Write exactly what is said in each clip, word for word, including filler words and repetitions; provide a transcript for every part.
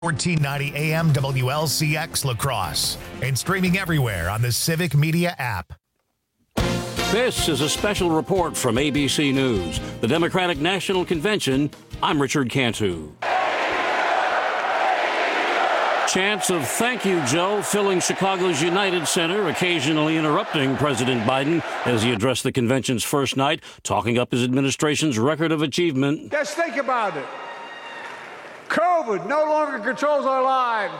fourteen ninety A M W L C X La Crosse and streaming everywhere on the Civic Media app. This is a special report from A B C News, the Democratic National Convention. I'm Richard Cantu. Chants of "Thank you, Joe" filling Chicago's United Center, occasionally interrupting President Biden as he addressed the convention's first night, talking up his administration's record of achievement. Just think about it. COVID no longer controls our lives.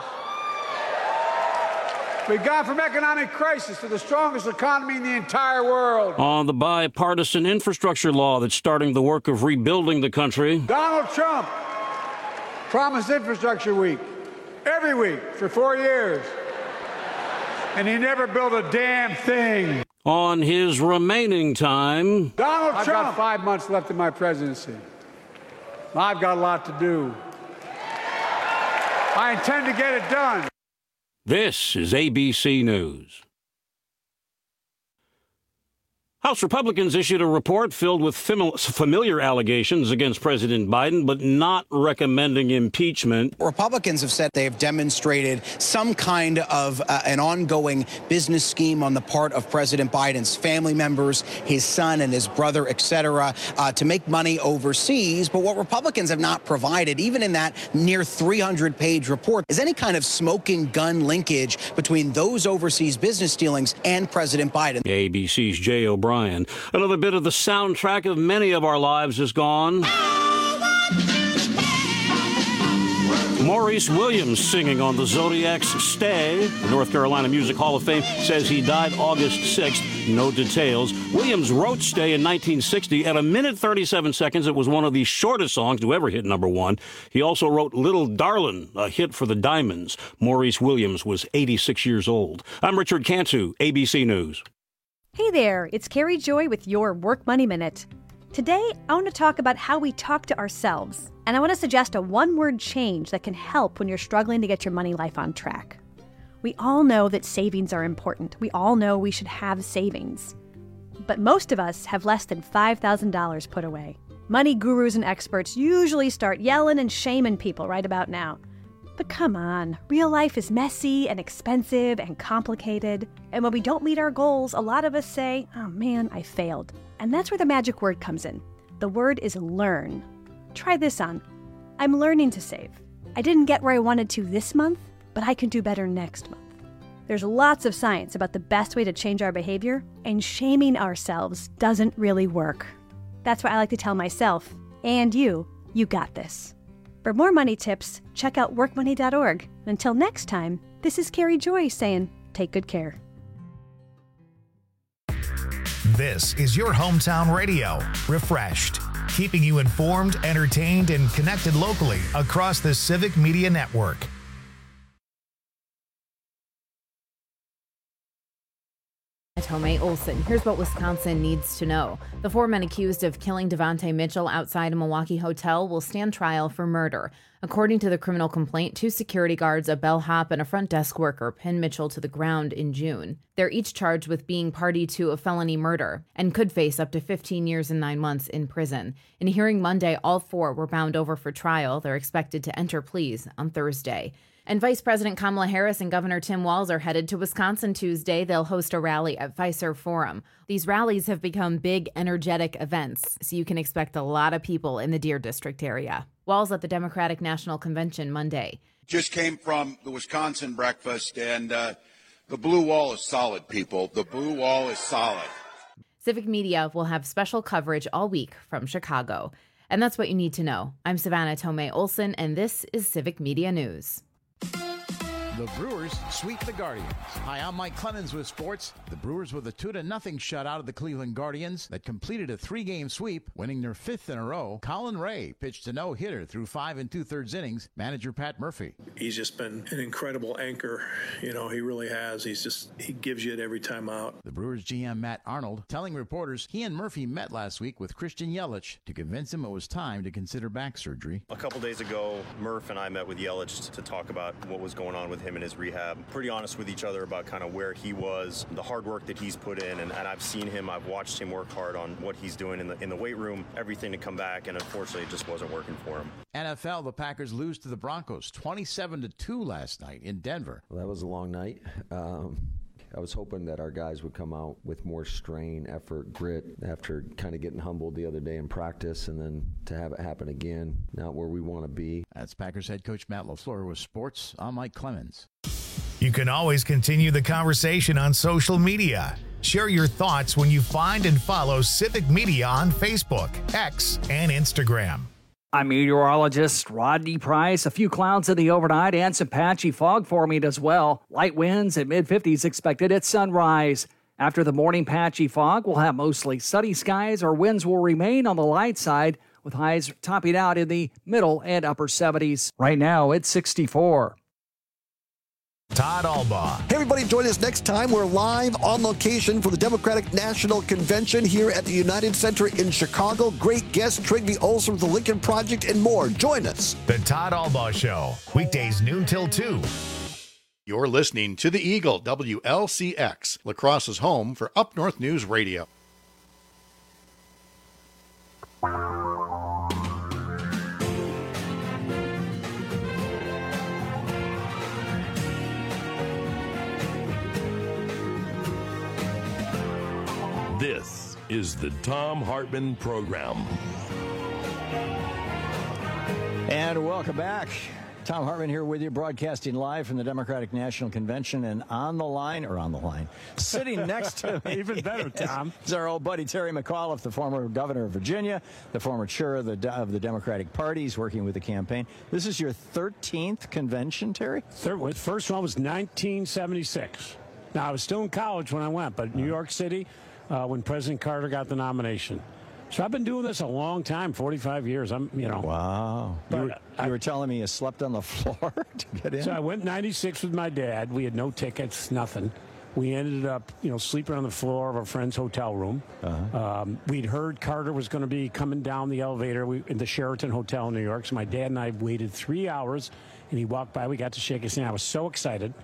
We've gone from economic crisis to the strongest economy in the entire world. On the bipartisan infrastructure law that's starting the work of rebuilding the country. Donald Trump promised infrastructure week every week for four years, and he never built a damn thing. On his remaining time, Donald I've Trump. I've got five months left in my presidency. I've got a lot to do. I intend to get it done. This is A B C News. House Republicans issued a report filled with familiar allegations against President Biden, but not recommending impeachment. Republicans have said they have demonstrated some kind of uh, an ongoing business scheme on the part of President Biden's family members, his son and his brother, et cetera, uh, to make money overseas. But what Republicans have not provided, even in that near three hundred page report, is any kind of smoking gun linkage between those overseas business dealings and President Biden. A B C's Jay O'Brien. Another bit of the soundtrack of many of our lives is gone. Maurice Williams singing on the Zodiac's Stay. The North Carolina Music Hall of Fame says he died August sixth. No details. Williams wrote Stay in nineteen sixty. At a minute thirty-seven seconds, it was one of the shortest songs to ever hit number one. He also wrote Little Darlin', a hit for the Diamonds. Maurice Williams was eighty-six years old. I'm Richard Cantu, A B C News. Hey there, it's Carrie Joy with your Work Money Minute. Today, I want to talk about how we talk to ourselves, and I want to suggest a one-word change that can help when you're struggling to get your money life on track. We all know that savings are important. We all know we should have savings. But most of us have less than five thousand dollars put away. Money gurus and experts usually start yelling and shaming people right about now. But come on, real life is messy and expensive and complicated. And when we don't meet our goals, a lot of us say, oh man, I failed. And that's where the magic word comes in. The word is learn. Try this on. I'm learning to save. I didn't get where I wanted to this month, but I can do better next month. There's lots of science about the best way to change our behavior, and shaming ourselves doesn't really work. That's why I like to tell myself, and you, you got this. For more money tips, check out work money dot org. Until next time, this is Carrie Joy saying, take good care. This is your hometown radio, Refreshed, keeping you informed, entertained, and connected locally across the Civic Media Network. Tomei Olson. Here's what Wisconsin needs to know. The four men accused of killing Devontae Mitchell outside a Milwaukee hotel will stand trial for murder. According to the criminal complaint, two security guards, a bellhop, and a front desk worker pinned Mitchell to the ground in June. They're each charged with being party to a felony murder and could face up to fifteen years and nine months in prison. In a hearing Monday, all four were bound over for trial. They're expected to enter pleas on Thursday. And Vice President Kamala Harris and Governor Tim Walz are headed to Wisconsin Tuesday. They'll host a rally at Fiserv Forum. These rallies have become big, energetic events, so you can expect a lot of people in the Deer District area. Walz at the Democratic National Convention Monday. Just came from the Wisconsin breakfast, and uh, the blue wall is solid, people. The blue wall is solid. Civic Media will have special coverage all week from Chicago. And that's what you need to know. I'm Savannah Tomei Olson, and this is Civic Media News. The Brewers sweep the Guardians. Hi, I'm Mike Clemens with sports. The Brewers with a two to nothing shutout of the Cleveland Guardians that completed a three-game sweep, winning their fifth in a row. Colin Ray pitched a no-hitter through five and two-thirds innings. Manager Pat Murphy. He's just been an incredible anchor. You know, he really has. He's just, he gives you it every time out. The Brewers G M Matt Arnold telling reporters he and Murphy met last week with Christian Yelich to convince him it was time to consider back surgery. A couple days ago, Murph and I met with Yelich to talk about what was going on with him him in his rehab, pretty honest with each other about kind of where he was, the hard work that he's put in, and, and I've seen him, I've watched him work hard on what he's doing in the in the weight room, everything to come back, and unfortunately it just wasn't working for him. N F L, the Packers lose to the Broncos twenty-seven to two last night in Denver. Well, that was a long night. Um, I was hoping that our guys would come out with more strain, effort, grit after kind of getting humbled the other day in practice, and then to have it happen again, not where we want to be. That's Packers head coach Matt LaFleur with sports. I'm Mike Clemens. You can always continue the conversation on social media. Share your thoughts when you find and follow Civic Media on Facebook, X, and Instagram. I'm meteorologist Rodney Price. A few clouds in the overnight and some patchy fog forming as well. Light winds at mid fifties expected at sunrise. After the morning patchy fog, we'll have mostly sunny skies, or winds will remain on the light side, with highs topping out in the middle and upper seventies. Right now, it's sixty-four. Todd Albaugh. Hey, everybody, join us next time. We're live on location for the Democratic National Convention here at the United Center in Chicago. Great guests, Trygve Olsen with the Lincoln Project, and more. Join us. The Todd Albaugh Show, weekdays noon till two. You're listening to the Eagle, W L C X, La Crosse's home for Up North News Radio. This is the Thom Hartmann Program. And welcome back. Thom Hartmann here with you, broadcasting live from the Democratic National Convention, and on the line, or on the line, sitting next to me. Even better, Tom. Is our old buddy Terry McAuliffe, the former governor of Virginia, the former chair of the, of the Democratic Party. He's working with the campaign. This is your thirteenth convention, Terry? Third, first one was nineteen seventy-six. Now, I was still in college when I went, but New York City, uh, when President Carter got the nomination. So I've been doing this a long time, forty-five years. I'm, you know. Wow. You were, you were telling me you slept on the floor to get in? So I went ninety-six with my dad. We had no tickets, nothing. We ended up, you know, sleeping on the floor of a friend's hotel room. Uh-huh. Um, we'd heard Carter was going to be coming down the elevator we, in the Sheraton Hotel in New York. So my dad and I waited three hours, and he walked by. We got to shake his hand. I was so excited.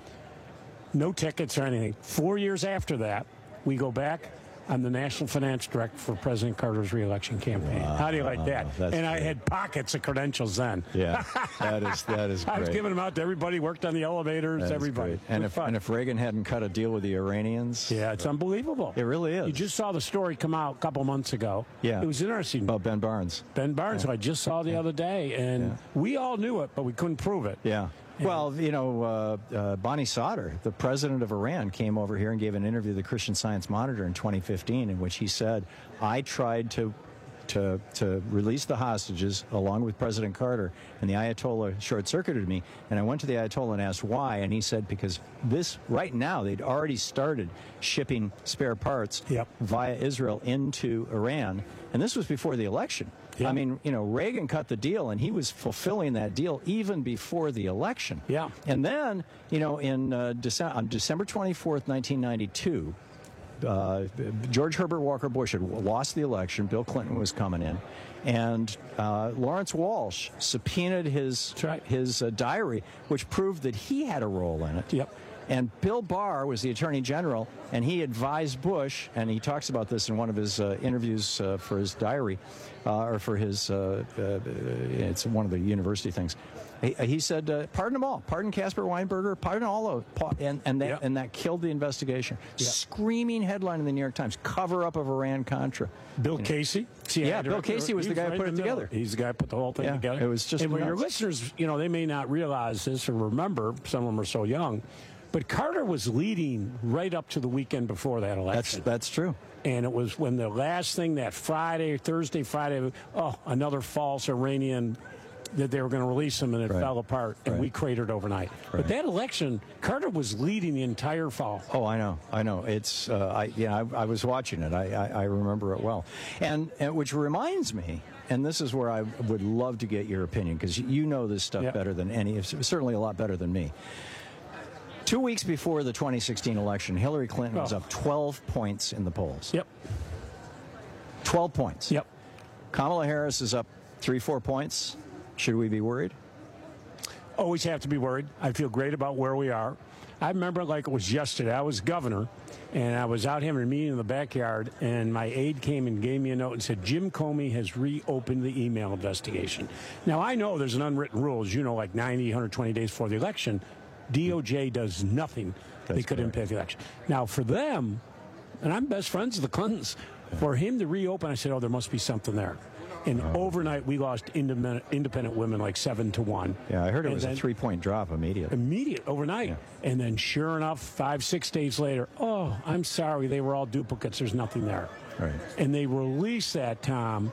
No tickets or anything. Four years after that, we go back. I'm the National Finance Director for President Carter's reelection campaign. Wow. How do you like that? That's and I great. had pockets of credentials then. Yeah, that is that is great. I was giving them out to everybody, worked on the elevators, that everybody. And if, and if Reagan hadn't cut a deal with the Iranians. Yeah, it's unbelievable. It really is. You just saw the story come out a couple months ago. Yeah. It was interesting. About Ben Barnes. Ben Barnes, yeah. who I just saw the yeah. other day. And yeah. we all knew it, but we couldn't prove it. Yeah. Well, you know, uh, uh, Bonnie Sauter, the president of Iran, came over here and gave an interview to the Christian Science Monitor in twenty fifteen, in which he said, I tried to to to release the hostages along with President Carter, and the Ayatollah short-circuited me, and I went to the Ayatollah and asked why, and he said because this, right now, they'd already started shipping spare parts yep. via Israel into Iran, and this was before the election. Yeah. I mean, you know, Reagan cut the deal, and he was fulfilling that deal even before the election. Yeah. And then, you know, in uh, Dece- on December twenty-fourth, nineteen ninety-two, uh, George Herbert Walker Bush had lost the election. Bill Clinton was coming in. And uh, Lawrence Walsh subpoenaed his, right. his uh, diary, which proved that he had a role in it. Yep. And Bill Barr was the Attorney General, and he advised Bush, and he talks about this in one of his uh, interviews uh, for his diary, uh, or for his, uh, uh, it's one of the university things. He, he said, uh, pardon them all. Pardon Caspar Weinberger. Pardon all of and and that yep. and that killed the investigation. Yep. Screaming headline in the New York Times: cover up of Iran-Contra. Bill you know. Casey. See, yeah, Bill Casey was the guy who put it together. He's the guy who put the whole thing yeah, together. It was just. And when your listeners, you know, they may not realize this or remember. Some of them are so young. But Carter was leading right up to the weekend before that election. That's that's true. And it was when the last thing, that Friday, Thursday, Friday, oh, another false Iranian, that they were going to release him, and it right. fell apart, and right. we cratered overnight. Right. But that election, Carter was leading the entire fall. Oh, I know, I know. It's, uh, I, yeah, I, I was watching it. I, I, I remember it well. And, and which reminds me, and this is where I would love to get your opinion, because you know this stuff yep. better than any, certainly a lot better than me. Two weeks before the twenty sixteen election, Hillary Clinton oh. was up twelve points in the polls. Yep. twelve points. Yep. Kamala Harris is up three, four points. Should we be worried? always have to be worried. I feel great about where we are. I remember like it was yesterday. I was governor, and I was out having a meeting in the backyard, and my aide came and gave me a note and said, Jim Comey has reopened the email investigation. Now, I know there's an unwritten rule, as you know, like ninety, one hundred twenty days before the election. D O J does nothing. That's they could impact the election. Now, for them, and I'm best friends with the Clintons, for him to reopen, I said, oh, there must be something there. And oh. overnight, we lost independent, independent women like seven to one. Yeah, I heard it and was a three-point drop immediately. Immediate, overnight. Yeah. And then sure enough, five, six days later, oh, I'm sorry, they were all duplicates. There's nothing there. Right. And they released that, Tom,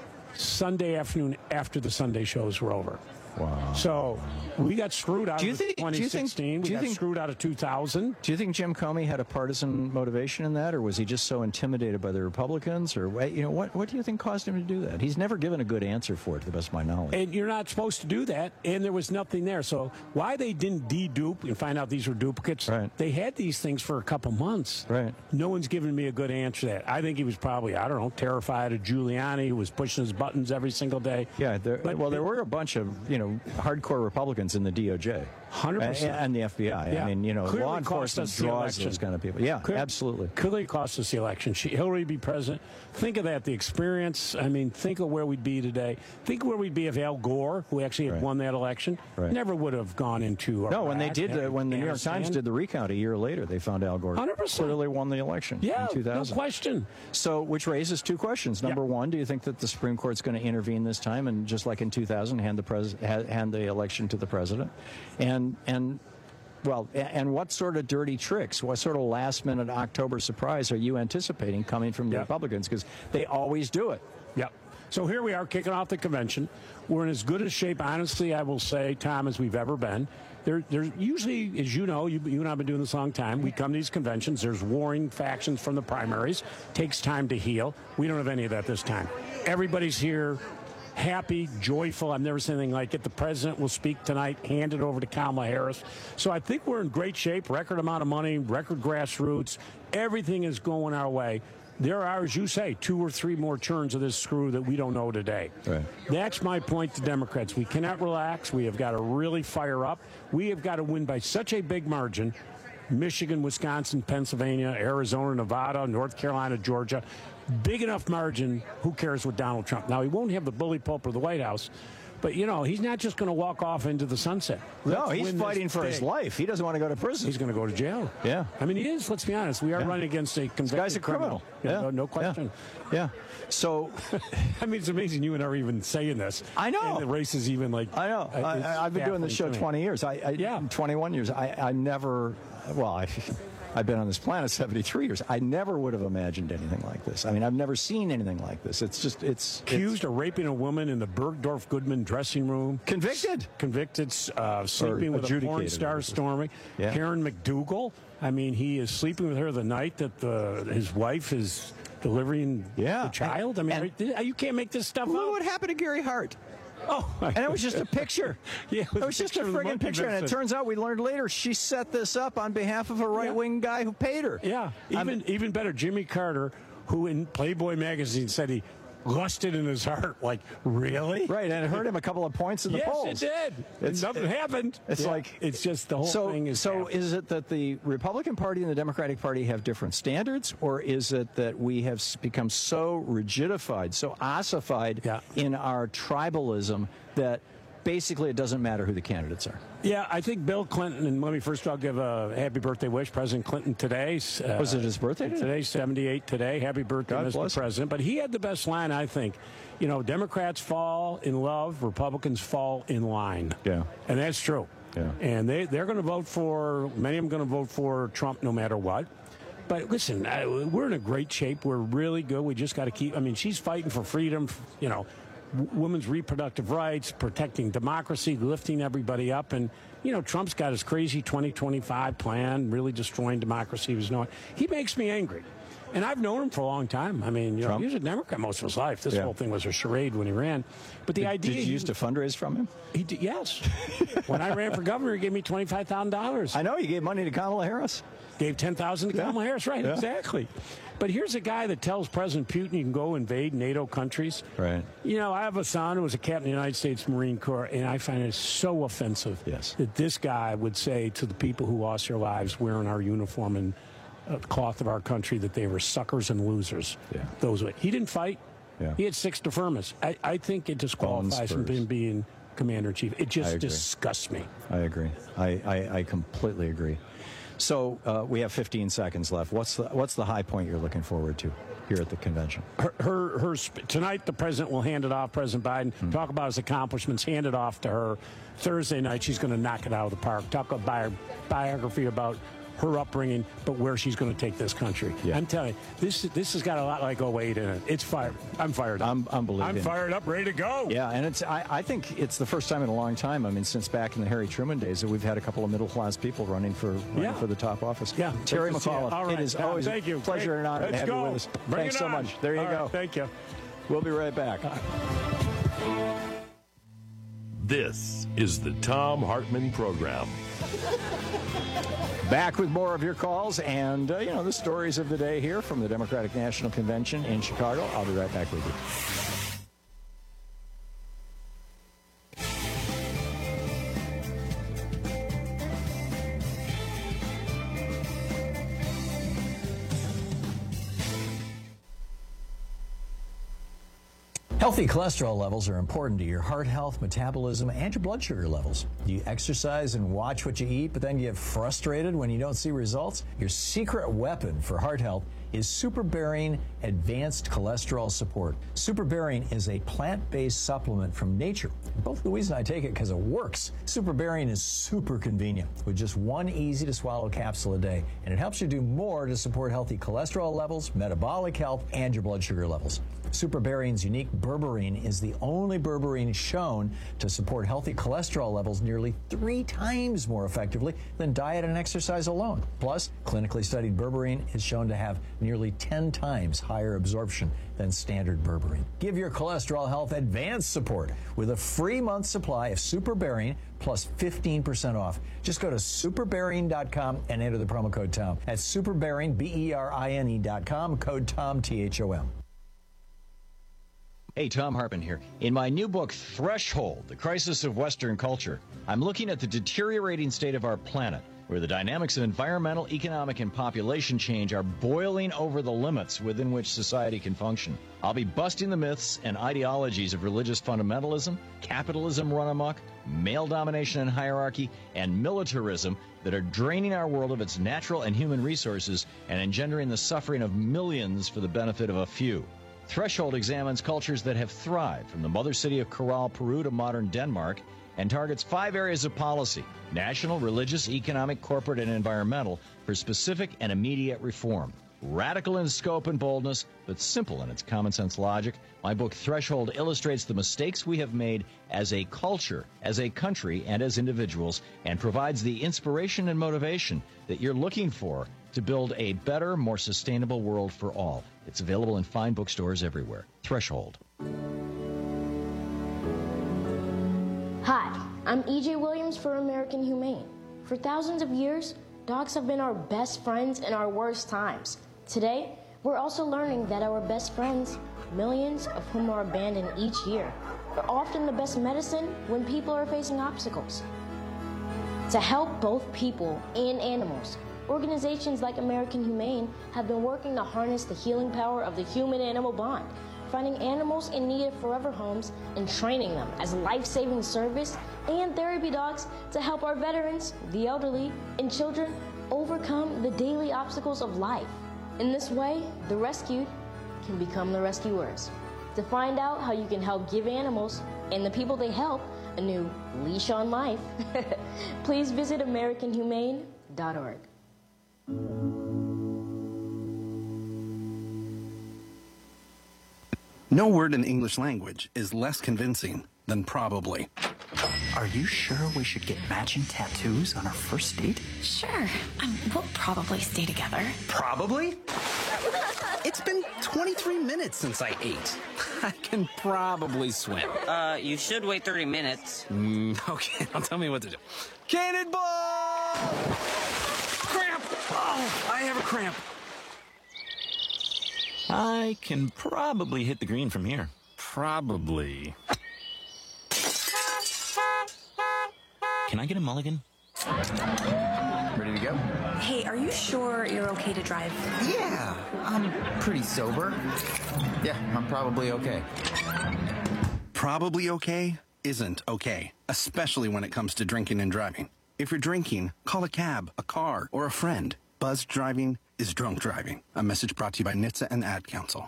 Sunday afternoon after the Sunday shows were over. Wow. So we got screwed out do you of think, twenty sixteen. Do you think, we do you got think, screwed out of two thousand. Do you think Jim Comey had a partisan motivation in that, or was he just so intimidated by the Republicans? Or you know, what what do you think caused him to do that? He's never given a good answer for it, to the best of my knowledge. And you're not supposed to do that, and there was nothing there. So why they didn't de-dupe and find out these were duplicates, right. they had these things for a couple months. Right. No one's given me a good answer to that. I think he was probably, I don't know, terrified of Giuliani, who was pushing his buttons every single day. Yeah, there, but, well, there were a bunch of, you know, hardcore Republicans in the D O J. one hundred percent. And, and the F B I. Yeah. I mean, you know, Clearly law enforcement draws those kind of people. Yeah, Clear, absolutely. Clearly cost us the election. She, Hillary be president. Think of that, the experience. I mean, think of where we'd be today. Think where we'd be if Al Gore, who actually had right. won that election, right. never would have gone into No, when they did, uh, when the New York Times did the recount a year later, they found Al Gore one hundred percent. clearly won the election yeah, in two thousand. No question. So, which raises two questions. Number yeah. one, do you think that the Supreme Court's going to intervene this time and, just like in two thousand, hand the pres- hand the election to the president? And and well, and what sort of dirty tricks, what sort of last-minute October surprise are you anticipating coming from the yep. Republicans? Because they always do it. Yep. So here we are kicking off the convention. We're in as good a shape, honestly, I will say, Tom, as we've ever been. There, there's usually, as you know, you, you and I have been doing this a long time, we come to these conventions, there's warring factions from the primaries, takes time to heal. We don't have any of that this time. Everybody's here, happy, joyful. I've never seen anything like it. The president will speak tonight, hand it over to Kamala Harris. So I think we're in great shape, record amount of money, record grassroots. Everything is going our way. There are, as you say, two or three more turns of this screw that we don't know today. Right. That's my point to Democrats. We cannot relax. We have got to really fire up. We have got to win by such a big margin. Michigan, Wisconsin, Pennsylvania, Arizona, Nevada, North Carolina, Georgia. Big enough margin, who cares with Donald Trump? Now, he won't have the bully pulp of the White House, but, you know, he's not just going to walk off into the sunset. No, Let's he's fighting for his life. He doesn't want to go to prison. He's going to go to jail. Yeah. I mean, he is, let's be honest. We are yeah. running against a convicted this guy's a criminal. criminal. Yeah. No, no question. Yeah. yeah. So, I mean, it's amazing you and I are even saying this. I know. And the race is even like. I know. I, I've been doing this show twenty years. I, I yeah. twenty-one years. I, I never, well, I. I've been on this planet seventy-three years. I never would have imagined anything like this. I mean, I've never seen anything like this. It's just, it's... Accused it's, of raping a woman in the Bergdorf Goodman dressing room. Convicted. Convicted, uh, sleeping with a porn star, Stormy. Yeah. Karen McDougal. I mean, he is sleeping with her the night that the, his wife is delivering yeah. the child. I mean, and, you can't make this stuff look up. What happened to Gary Hart? Oh, and it was just a picture. yeah, it was, it was just a friggin' picture. And it turns out we learned later she set this up on behalf of a right-wing yeah. guy who paid her. Yeah, even I'm, even better, Jimmy Carter, who in Playboy magazine said he lusted in his heart. Like, really? Right, and it hurt him a couple of points in the yes, polls. Yes, it did. It's, Nothing it, happened. It's yeah. like it's just the whole so, thing is. So, happened. is it that the Republican Party and the Democratic Party have different standards, or is it that we have become so rigidified, so ossified yeah. in our tribalism that basically it doesn't matter who the candidates are? Yeah, I think Bill Clinton, and let me first I'll give a happy birthday wish, President Clinton today. Uh, Was it his birthday today? Today, seventy-eight today. Happy birthday, God Mister bless President. But he had the best line, I think. You know, Democrats fall in love, Republicans fall in line. Yeah. And that's true. Yeah. And they, they're going to vote for, many of them going to vote for Trump no matter what. But listen, I, we're in a great shape. We're really good. We just got to keep, I mean, she's fighting for freedom, you know, women's reproductive rights, protecting democracy, lifting everybody up. And, you know, Trump's got his crazy twenty twenty-five plan, really destroying democracy. He was no, he makes me angry. And I've known him for a long time. I mean, you know, he was a Democrat most of his life. This Yeah. whole thing was a charade when he ran. But the did, idea... Did you he, used to fundraise from him? He did, yes. When I ran for governor, he gave me twenty-five thousand dollars. I know. You gave money to Kamala Harris. Gave ten thousand dollars to Kamala Yeah. Harris. Right, Yeah. exactly. But here's a guy that tells President Putin you can go invade NATO countries. Right. You know, I have a son who was a captain of the United States Marine Corps, and I find it so offensive yes. that this guy would say to the people who lost their lives wearing our uniform and uh, cloth of our country that they were suckers and losers. Yeah. Those were, he didn't fight. Yeah. He had six deferments. I, I think it disqualifies from him being commander-in-chief. It I just agree. disgusts me. I agree. I, I, I completely agree. So uh, we have fifteen seconds left. What's the what's the high point you're looking forward to here at the convention? Her, her, her sp- tonight, the president will hand it off, President Biden, Hmm. talk about his accomplishments, hand it off to her. Thursday night, she's going to knock it out of the park. Talk about bio- biography about her upbringing, but where she's going to take this country. Yeah. I'm telling you, this this has got a lot like oh eight in it. It's fired. I'm fired up. I'm unbelievable. I'm fired up, ready to go. Yeah, and it's I, I think it's the first time in a long time. I mean, since back in the Harry Truman days, that we've had a couple of middle-class people running for running Yeah. for the top office. Yeah, Terry good to see you. McAuliffe, All right. it is Tom, always thank you. a pleasure Great. and an honor Let's to have go. you with us. Bring Thanks it so on. much. There you All go. right, thank you. We'll be right back. This is the Thom Hartmann Program. Back with more of your calls and, uh, you know, the stories of the day here from the Democratic National Convention in Chicago. I'll be right back with you. Healthy cholesterol levels are important to your heart health, metabolism, and your blood sugar levels. Do you exercise and watch what you eat, but then get frustrated when you don't see results? Your secret weapon for heart health is SuperBarian Advanced Cholesterol Support. SuperBarian is a plant-based supplement from nature. Both Louise and I take it because it works. SuperBarian is super convenient with just one easy-to-swallow capsule a day, and it helps you do more to support healthy cholesterol levels, metabolic health, and your blood sugar levels. SuperBarian's unique berberine is the only berberine shown to support healthy cholesterol levels nearly three times more effectively than diet and exercise alone. Plus, clinically studied berberine is shown to have nearly ten times higher absorption than standard berberine. Give your cholesterol health advanced support with a free month supply of SuperBarian plus fifteen percent off. Just go to superbarian dot com and enter the promo code Tom. That's superbarian, B E R I N E dot com, code Tom, T H O M. Hey, Thom Hartmann here. In my new book, Threshold, The Crisis of Western Culture, I'm looking at the deteriorating state of our planet, where the dynamics of environmental, economic, and population change are boiling over the limits within which society can function. I'll be busting the myths and ideologies of religious fundamentalism, capitalism run amok, male domination and hierarchy, and militarism that are draining our world of its natural and human resources and engendering the suffering of millions for the benefit of a few. Threshold examines cultures that have thrived, from the mother city of Corral, Peru to modern Denmark, and targets five areas of policy: national, religious, economic, corporate, and environmental, for specific and immediate reform. Radical in scope and boldness, but simple in its common sense logic, my book Threshold illustrates the mistakes we have made as a culture, as a country, and as individuals, and provides the inspiration and motivation that you're looking for to build a better, more sustainable world for all. It's available in fine bookstores everywhere. Threshold. Hi, I'm E J Williams for American Humane. For thousands of years, dogs have been our best friends in our worst times. Today, we're also learning that our best friends, millions of whom are abandoned each year, are often the best medicine when people are facing obstacles. To help both people and animals, organizations like American Humane have been working to harness the healing power of the human-animal bond, finding animals in need of forever homes and training them as life-saving service and therapy dogs to help our veterans, the elderly, and children overcome the daily obstacles of life. In this way, the rescued can become the rescuers. To find out how you can help give animals and the people they help a new leash on life, please visit american humane dot org. No word in the English language is less convincing than probably. Are you sure we should get matching tattoos on our first date? Sure. Um, we'll probably stay together. Probably? It's been twenty-three minutes since I ate. I can probably swim. Uh, you should wait thirty minutes. Mm, okay, now tell me what to do. Cannonball! Cramp! Oh, I have a cramp. I can probably hit the green from here. Probably. Can I get a mulligan? Ready to go? Hey, are you sure you're okay to drive? Yeah, I'm pretty sober. Yeah, I'm probably okay. Probably okay isn't okay, especially when it comes to drinking and driving. If you're drinking, call a cab, a car, or a friend. Buzzed driving is drunk driving. A message brought to you by N H T S A and Ad Council.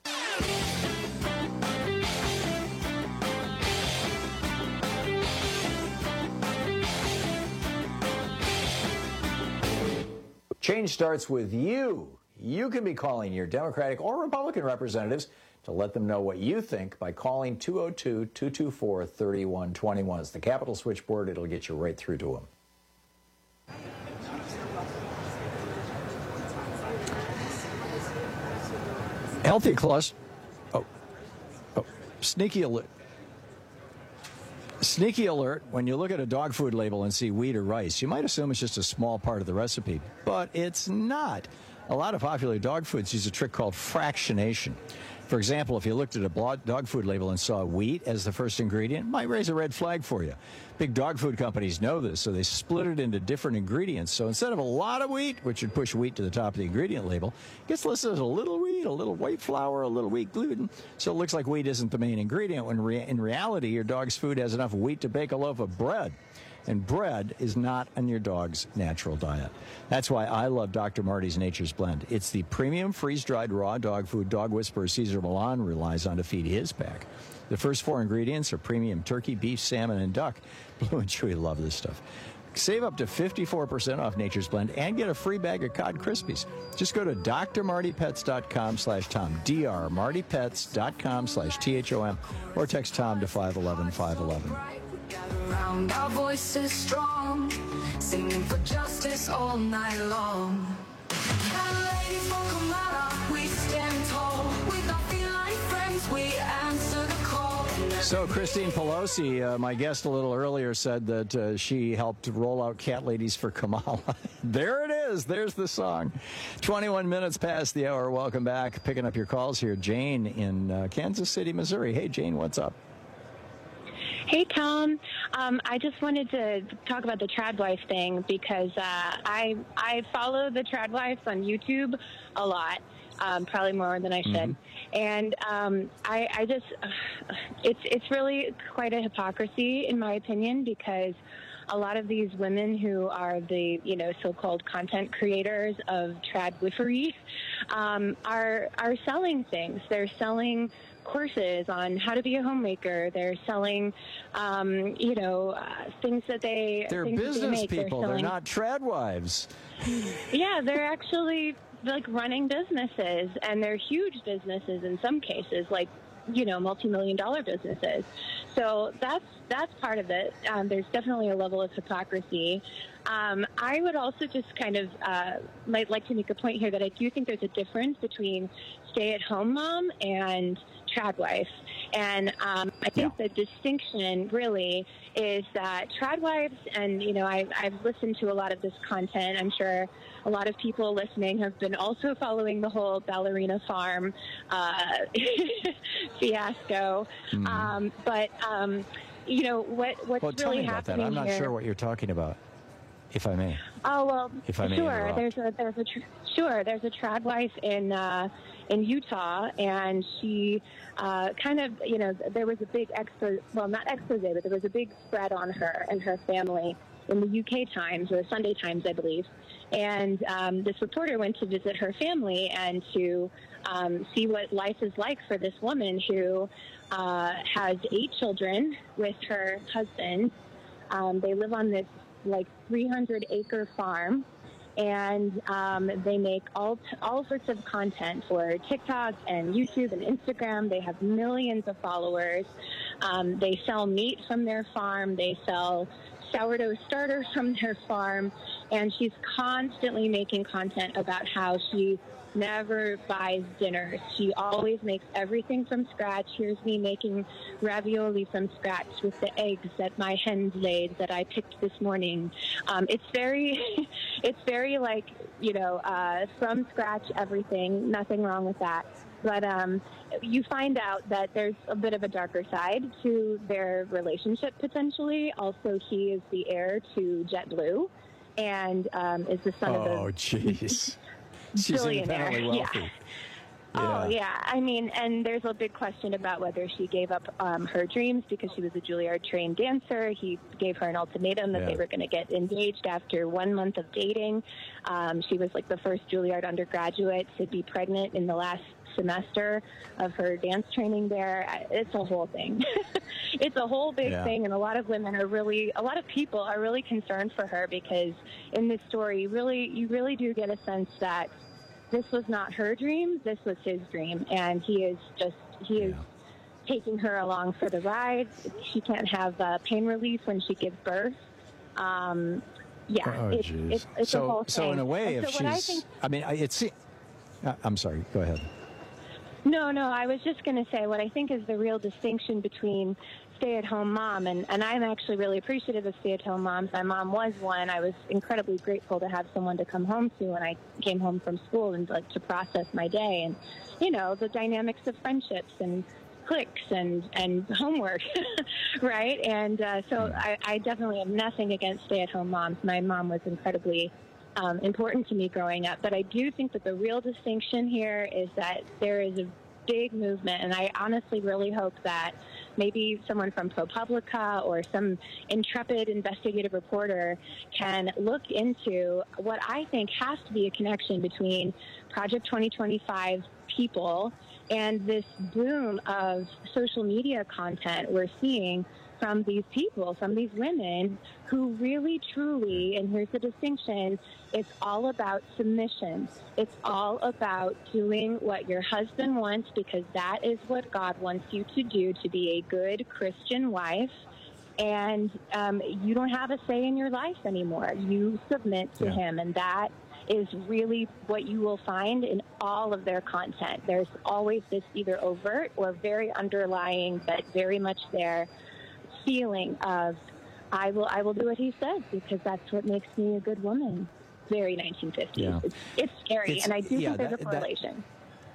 Change starts with you. You can be calling your Democratic or Republican representatives to let them know what you think by calling two oh two, two two four, three one two one. It's the Capitol switchboard. It'll get you right through to them. Healthy cluster. Oh. Oh. Sneaky alert. Sneaky alert, when you look at a dog food label and see wheat or rice, you might assume it's just a small part of the recipe, but it's not. A lot of popular dog foods use a trick called fractionation. For example, if you looked at a dog food label and saw wheat as the first ingredient, it might raise a red flag for you. Big dog food companies know this, so they split it into different ingredients. So instead of a lot of wheat, which would push wheat to the top of the ingredient label, it gets listed as a little wheat, a little white flour, a little wheat gluten. So it looks like wheat isn't the main ingredient, when re- in reality, your dog's food has enough wheat to bake a loaf of bread. And bread is not on your dog's natural diet. That's why I love Doctor Marty's Nature's Blend. It's the premium freeze-dried raw dog food Dog Whisperer Cesar Millan relies on to feed his pack. The first four ingredients are premium turkey, beef, salmon, and duck. Blue and Chewy love this stuff. Save up to fifty-four percent off Nature's Blend and get a free bag of Cod Krispies. Just go to d r marty pets dot com slash Tom, d r marty pets dot com slash T H O M, or text Tom to five one one, five one one. Around our voices strong, singing for justice all night long. Ladies, welcome out, we stand tall. With our feline friends, we answer the call. So Christine Pelosi, uh, my guest a little earlier, said that uh, she helped roll out Cat Ladies for Kamala. There it is. There's the song. twenty-one minutes past the hour. Welcome back. Picking up your calls here. Jane in uh, Kansas City, Missouri. Hey, Jane, what's up? Hey, Tom. Um, I just wanted to talk about the Tradwife thing because uh, I I follow the Tradwives on YouTube a lot, um, probably more than I should. Mm-hmm. And um, I, I just, uh, it's it's really quite a hypocrisy, in my opinion, because a lot of these women who are the, you know, so-called content creators of Tradwifery um, are are selling things. They're selling courses on how to be a homemaker. They're selling, um, you know, uh, things that they they're things business that they make. people. They're, they're not Tradwives. Yeah, they're actually like running businesses, and they're huge businesses in some cases, like, you know, multi-million dollar businesses. So that's that's part of it. Um, there's definitely a level of hypocrisy. Um, I would also just kind of uh, might like to make a point here that I do think there's a difference between stay-at-home mom and Tradwife. And um, I think yeah. the distinction really is that Tradwives, and, you know, I, I've listened to a lot of this content. I'm sure a lot of people listening have been also following the whole Ballerina Farm uh, fiasco. Mm. Um, but, um, you know, what what's well, really tell me about happening that. I'm not here, sure what you're talking about, if I may. Oh, well, if I may sure. interrupt. There's a there's a tr- sure. There's a Tradwife in uh, in Utah, and she uh, kind of, you know, there was a big expose. Well, not expose, but there was a big spread on her and her family in the U K Times, or the Sunday Times, I believe. And um, this reporter went to visit her family and to um, see what life is like for this woman who uh, has eight children with her husband. Um, they live on this like three hundred acre farm, and um, they make all t- all sorts of content for TikTok and YouTube and Instagram. They have millions of followers. Um, they sell meat from their farm. They sell sourdough starter from their farm, and she's constantly making content about how she never buys dinners. She always makes everything from scratch. Here's me making ravioli from scratch with the eggs that my hens laid that I picked this morning. Um, it's very, it's very like, you know, uh, from scratch everything. Nothing wrong with that. But um, you find out that there's a bit of a darker side to their relationship potentially. Also, he is the heir to JetBlue and um, is the son oh, of a... Oh, jeez. She's independently wealthy. Yeah. Yeah. Oh, yeah. I mean, and there's a big question about whether she gave up um, her dreams because she was a Juilliard-trained dancer. He gave her an ultimatum that Yeah. they were going to get engaged after one month of dating. Um, she was like the first Juilliard undergraduate to be pregnant in the last semester of her dance training there. It's a whole thing. It's a whole big Yeah. thing, and a lot of women are really, a lot of people are really concerned for her because in this story, really, you really do get a sense that this was not her dream, this was his dream, and he is just, he is taking her along for the ride. She can't have uh, pain relief when she gives birth. Um, yeah, Oh, it, jeez. it, it's so, a whole so thing. in a way, And if so what I she's, think- I mean, I- it's, I- I'm sorry, go ahead. No, no, I was just going to say what I think is the real distinction between stay-at-home mom, and, and I'm actually really appreciative of stay-at-home moms. My mom was one. I was incredibly grateful to have someone to come home to when I came home from school and like to process my day and, you know, the dynamics of friendships and cliques and, and homework, right? And uh, so I, I definitely have nothing against stay-at-home moms. My mom was incredibly um, important to me growing up. But I do think that the real distinction here is that there is a big movement, and I honestly really hope that maybe someone from ProPublica or some intrepid investigative reporter can look into what I think has to be a connection between Project twenty twenty-five people and this boom of social media content we're seeing from these people, from these women who really, truly, and here's the distinction, it's all about submission. It's all about doing what your husband wants because that is what God wants you to do to be a good Christian wife. And um, you don't have a say in your life anymore. You submit to Yeah. him, and that is really what you will find in all of their content. There's always this either overt or very underlying, but very much there feeling of I will I will do what he says because that's what makes me a good woman. Very nineteen fifties. Yeah. It's, it's scary, It's- and I do yeah, think there's that- a that- correlation.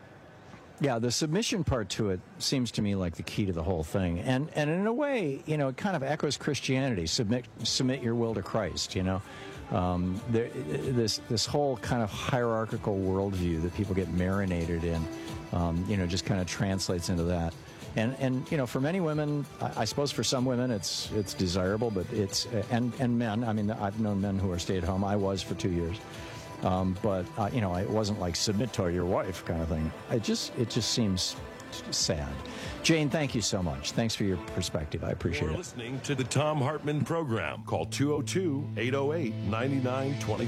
Yeah, the submission part to it seems to me like the key to the whole thing. And and in a way, you know, it kind of echoes Christianity. Submit submit your will to Christ, you know. Um, there, this this whole kind of hierarchical worldview that people get marinated in, um, you know, just kind of translates into that. And and you know, for many women, I, I suppose for some women it's it's desirable, but it's and and men. I mean, I've known men who are stay at home. I was for two years. Um, but uh, you know, it wasn't like submit to your wife kind of thing. It just it just seems sad. Jane, thank you so much. Thanks for your perspective. I appreciate You're it. listening to the Tom Hartman program. Call two oh two, eight oh eight, nine nine two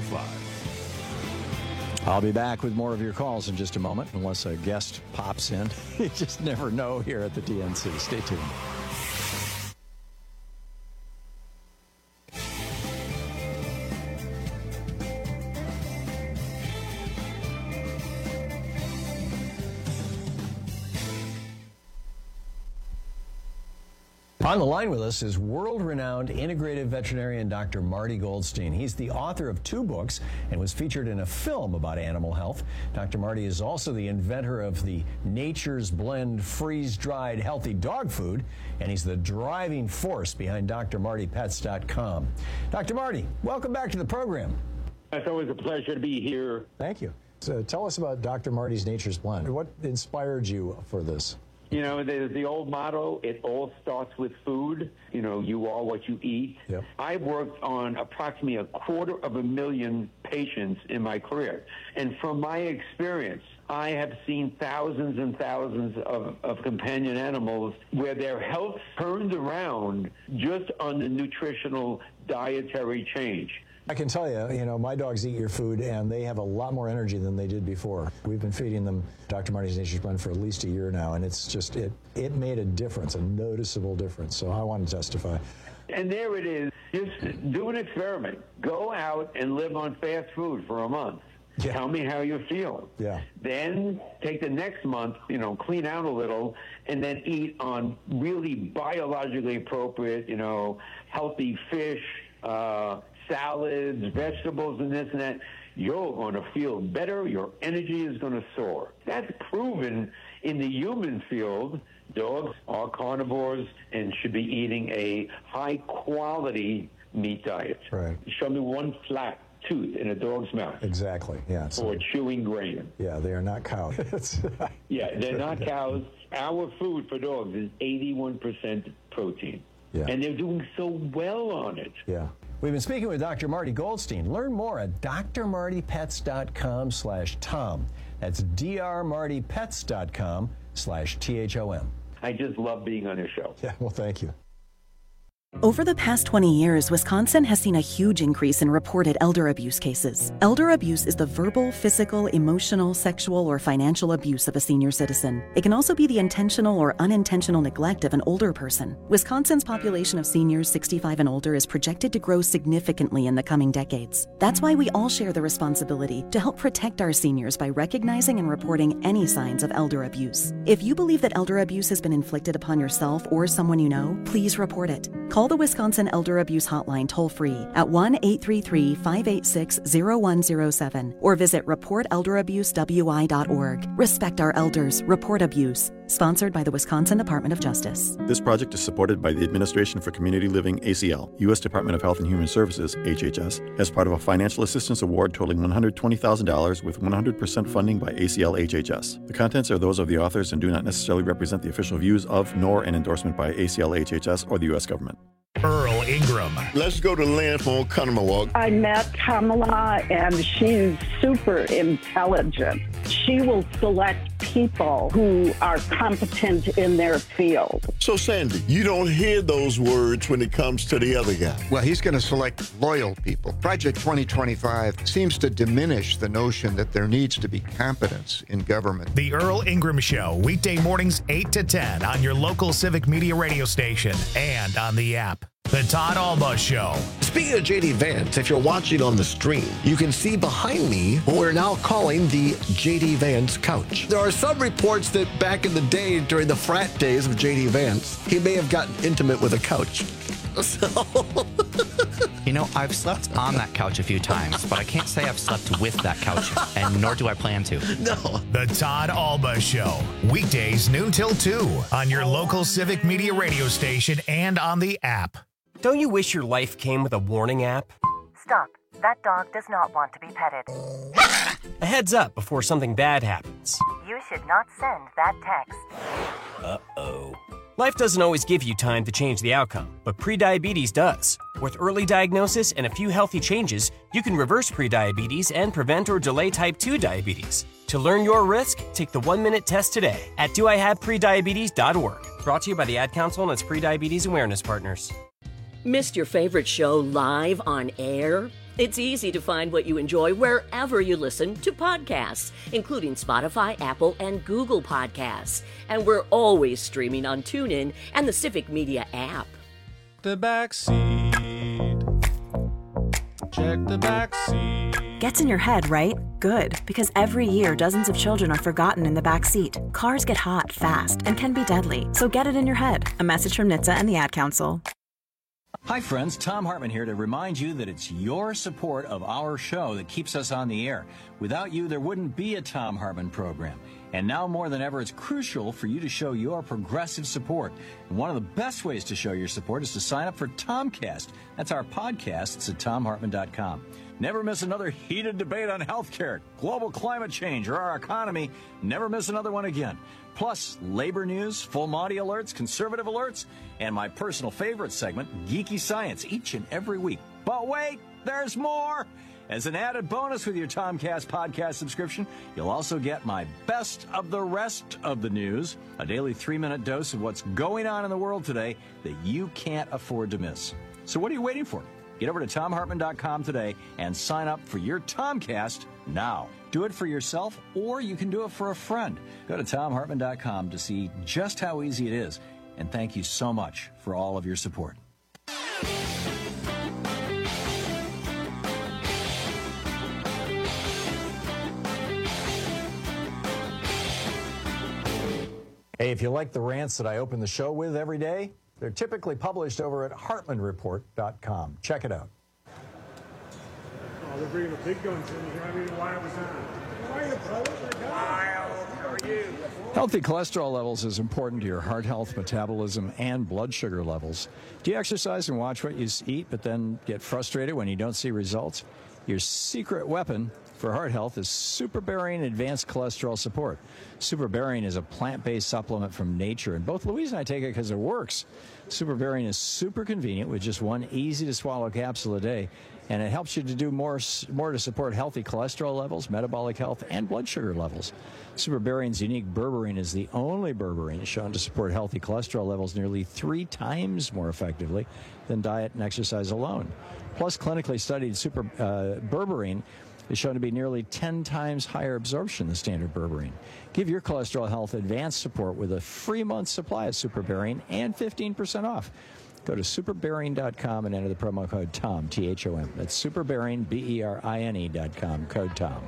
five. I'll be back with more of your calls in just a moment, unless a guest pops in. You just never know here at the T N C. Stay tuned. On the line with us is world-renowned integrative veterinarian Doctor Marty Goldstein. He's the author of two books and was featured in a film about animal health. Doctor Marty is also the inventor of the Nature's Blend freeze-dried healthy dog food, and he's the driving force behind D R Marty Pets dot com. Doctor Marty, welcome back to the program. It's always a pleasure to be here. Thank you. So tell us about Doctor Marty's Nature's Blend. What inspired you for this? You know, there's the old motto, it all starts with food. You know, you are what you eat. Yep. I've worked on approximately a quarter of a million patients in my career. And from my experience, I have seen thousands and thousands of, of companion animals where their health turned around just on the nutritional dietary change. I can tell you, you know, my dogs eat your food, and they have a lot more energy than they did before. We've been feeding them Doctor Marty's Nature's Blend for at least a year now, and it's just, it, it made a difference, a noticeable difference. So I want to testify. And there it is. Just do an experiment. Go out and live on fast food for a month. Yeah. Tell me how you feel. Yeah. Then take the next month, you know, clean out a little, and then eat on really biologically appropriate, you know, healthy fish, uh, salads, vegetables, and this and that. You're going to feel better. Your energy is going to soar. That's proven in the human field. Dogs are carnivores and should be eating a high-quality meat diet. Right. Show me one flat tooth in a dog's mouth. Exactly, yeah. Or chewing grain. Yeah, they are not cows. Yeah, they're not cows. Our food for dogs is eighty-one percent protein. Yeah. And they're doing so well on it. Yeah. We've been speaking with Doctor Marty Goldstein. Learn more at d r marty pets dot com slash tom. That's d r marty pets dot com slash T H O M. I just love being on your show. Yeah, well, thank you. Over the past twenty years, Wisconsin has seen a huge increase in reported elder abuse cases. Elder abuse is the verbal, physical, emotional, sexual, or financial abuse of a senior citizen. It can also be the intentional or unintentional neglect of an older person. Wisconsin's population of seniors sixty-five and older is projected to grow significantly in the coming decades. That's why we all share the responsibility to help protect our seniors by recognizing and reporting any signs of elder abuse. If you believe that elder abuse has been inflicted upon yourself or someone you know, please report it. Call the Wisconsin Elder Abuse Hotline toll-free at one eight three three, five eight six, zero one zero seven or visit report elder abuse w i dot org. Respect our elders. Report abuse. Sponsored by the Wisconsin Department of Justice. This project is supported by the Administration for Community Living, A C L, U S Department of Health and Human Services, H H S, as part of a financial assistance award totaling one hundred twenty thousand dollars with one hundred percent funding by A C L H H S. The contents are those of the authors and do not necessarily represent the official views of nor an endorsement by A C L H H S or the U S government. Earl Ingram. Let's go to Land for Oconomowoc. I met Kamala, and she's super intelligent. She will select people who are competent in their field. So, Sandy, you don't hear those words when it comes to the other guy. Well, he's going to select loyal people. Project twenty twenty-five seems to diminish the notion that there needs to be competence in government. The Earl Ingram Show, weekday mornings eight to ten on your local Civic Media radio station and on the app. The Todd Alba Show. Speaking of J D Vance, if you're watching on the stream, you can see behind me what we're now calling the J D Vance couch. There are some reports that back in the day, during the frat days of J D Vance, he may have gotten intimate with a couch. So... You know, I've slept on that couch a few times, but I can't say I've slept with that couch, and nor do I plan to. No. The Todd Alba Show. Weekdays noon till two on your local Civic Media radio station and on the app. Don't you wish your life came with a warning app? Stop. That dog does not want to be petted. A heads up before something bad happens. You should not send that text. Uh-oh. Life doesn't always give you time to change the outcome, but prediabetes does. With early diagnosis and a few healthy changes, you can reverse prediabetes and prevent or delay type two diabetes. To learn your risk, take the one-minute test today at do I have prediabetes dot org. Brought to you by the Ad Council and its Prediabetes Awareness Partners. Missed your favorite show live on air? It's easy to find what you enjoy wherever you listen to podcasts, including Spotify, Apple, and Google Podcasts. And we're always streaming on TuneIn and the Civic Media app. The back seat. Check the back seat. Gets in your head, right? Good, because every year dozens of children are forgotten in the back seat. Cars get hot fast and can be deadly, so get it in your head. A message from N H T S A and the Ad Council. Hi friends, Tom Hartman here to remind you that it's your support of our show that keeps us on the air. Without you, there wouldn't be a Tom Hartman program. And now more than ever, it's crucial for you to show your progressive support. And one of the best ways to show your support is to sign up for Tomcast. That's our podcast. It's at tom hartman dot com. Never miss another heated debate on healthcare, global climate change, or our economy. Never miss another one again. Plus, labor news, full Monty alerts, conservative alerts, and my personal favorite segment, Geeky Science, each and every week. But wait, there's more! As an added bonus with your Tomcast podcast subscription, you'll also get my best of the rest of the news, a daily three-minute dose of what's going on in the world today that you can't afford to miss. So what are you waiting for? Get over to tom hartman dot com today and sign up for your Tomcast now. Do it for yourself, or you can do it for a friend. Go to tom hartman dot com to see just how easy it is. And thank you so much for all of your support. Hey, if you like the rants that I open the show with every day, they're typically published over at Heartland Report dot com. Check it out. Oh, they're bringing the big guns in here. I mean, why was that? How are you, brother? How are you? Healthy cholesterol levels is important to your heart health, metabolism, and blood sugar levels. Do you exercise and watch what you eat, but then get frustrated when you don't see results? Your secret weapon for heart health is SuperBarian Advanced Cholesterol Support. SuperBarian is a plant-based supplement from nature, and both Louise and I take it because it works. SuperBarian is super convenient with just one easy-to-swallow capsule a day, and it helps you to do more, more to support healthy cholesterol levels, metabolic health, and blood sugar levels. SuperBarian's unique berberine is the only berberine shown to support healthy cholesterol levels nearly three times more effectively than diet and exercise alone. Plus, clinically studied super uh, berberine is shown to be nearly ten times higher absorption than standard berberine. Give your cholesterol health advanced support with a free month supply of SuperBarian and fifteen percent off. Go to super barian dot com and enter the promo code TOM, T H O M. That's SuperBarian, B E R I N E dot com, code TOM.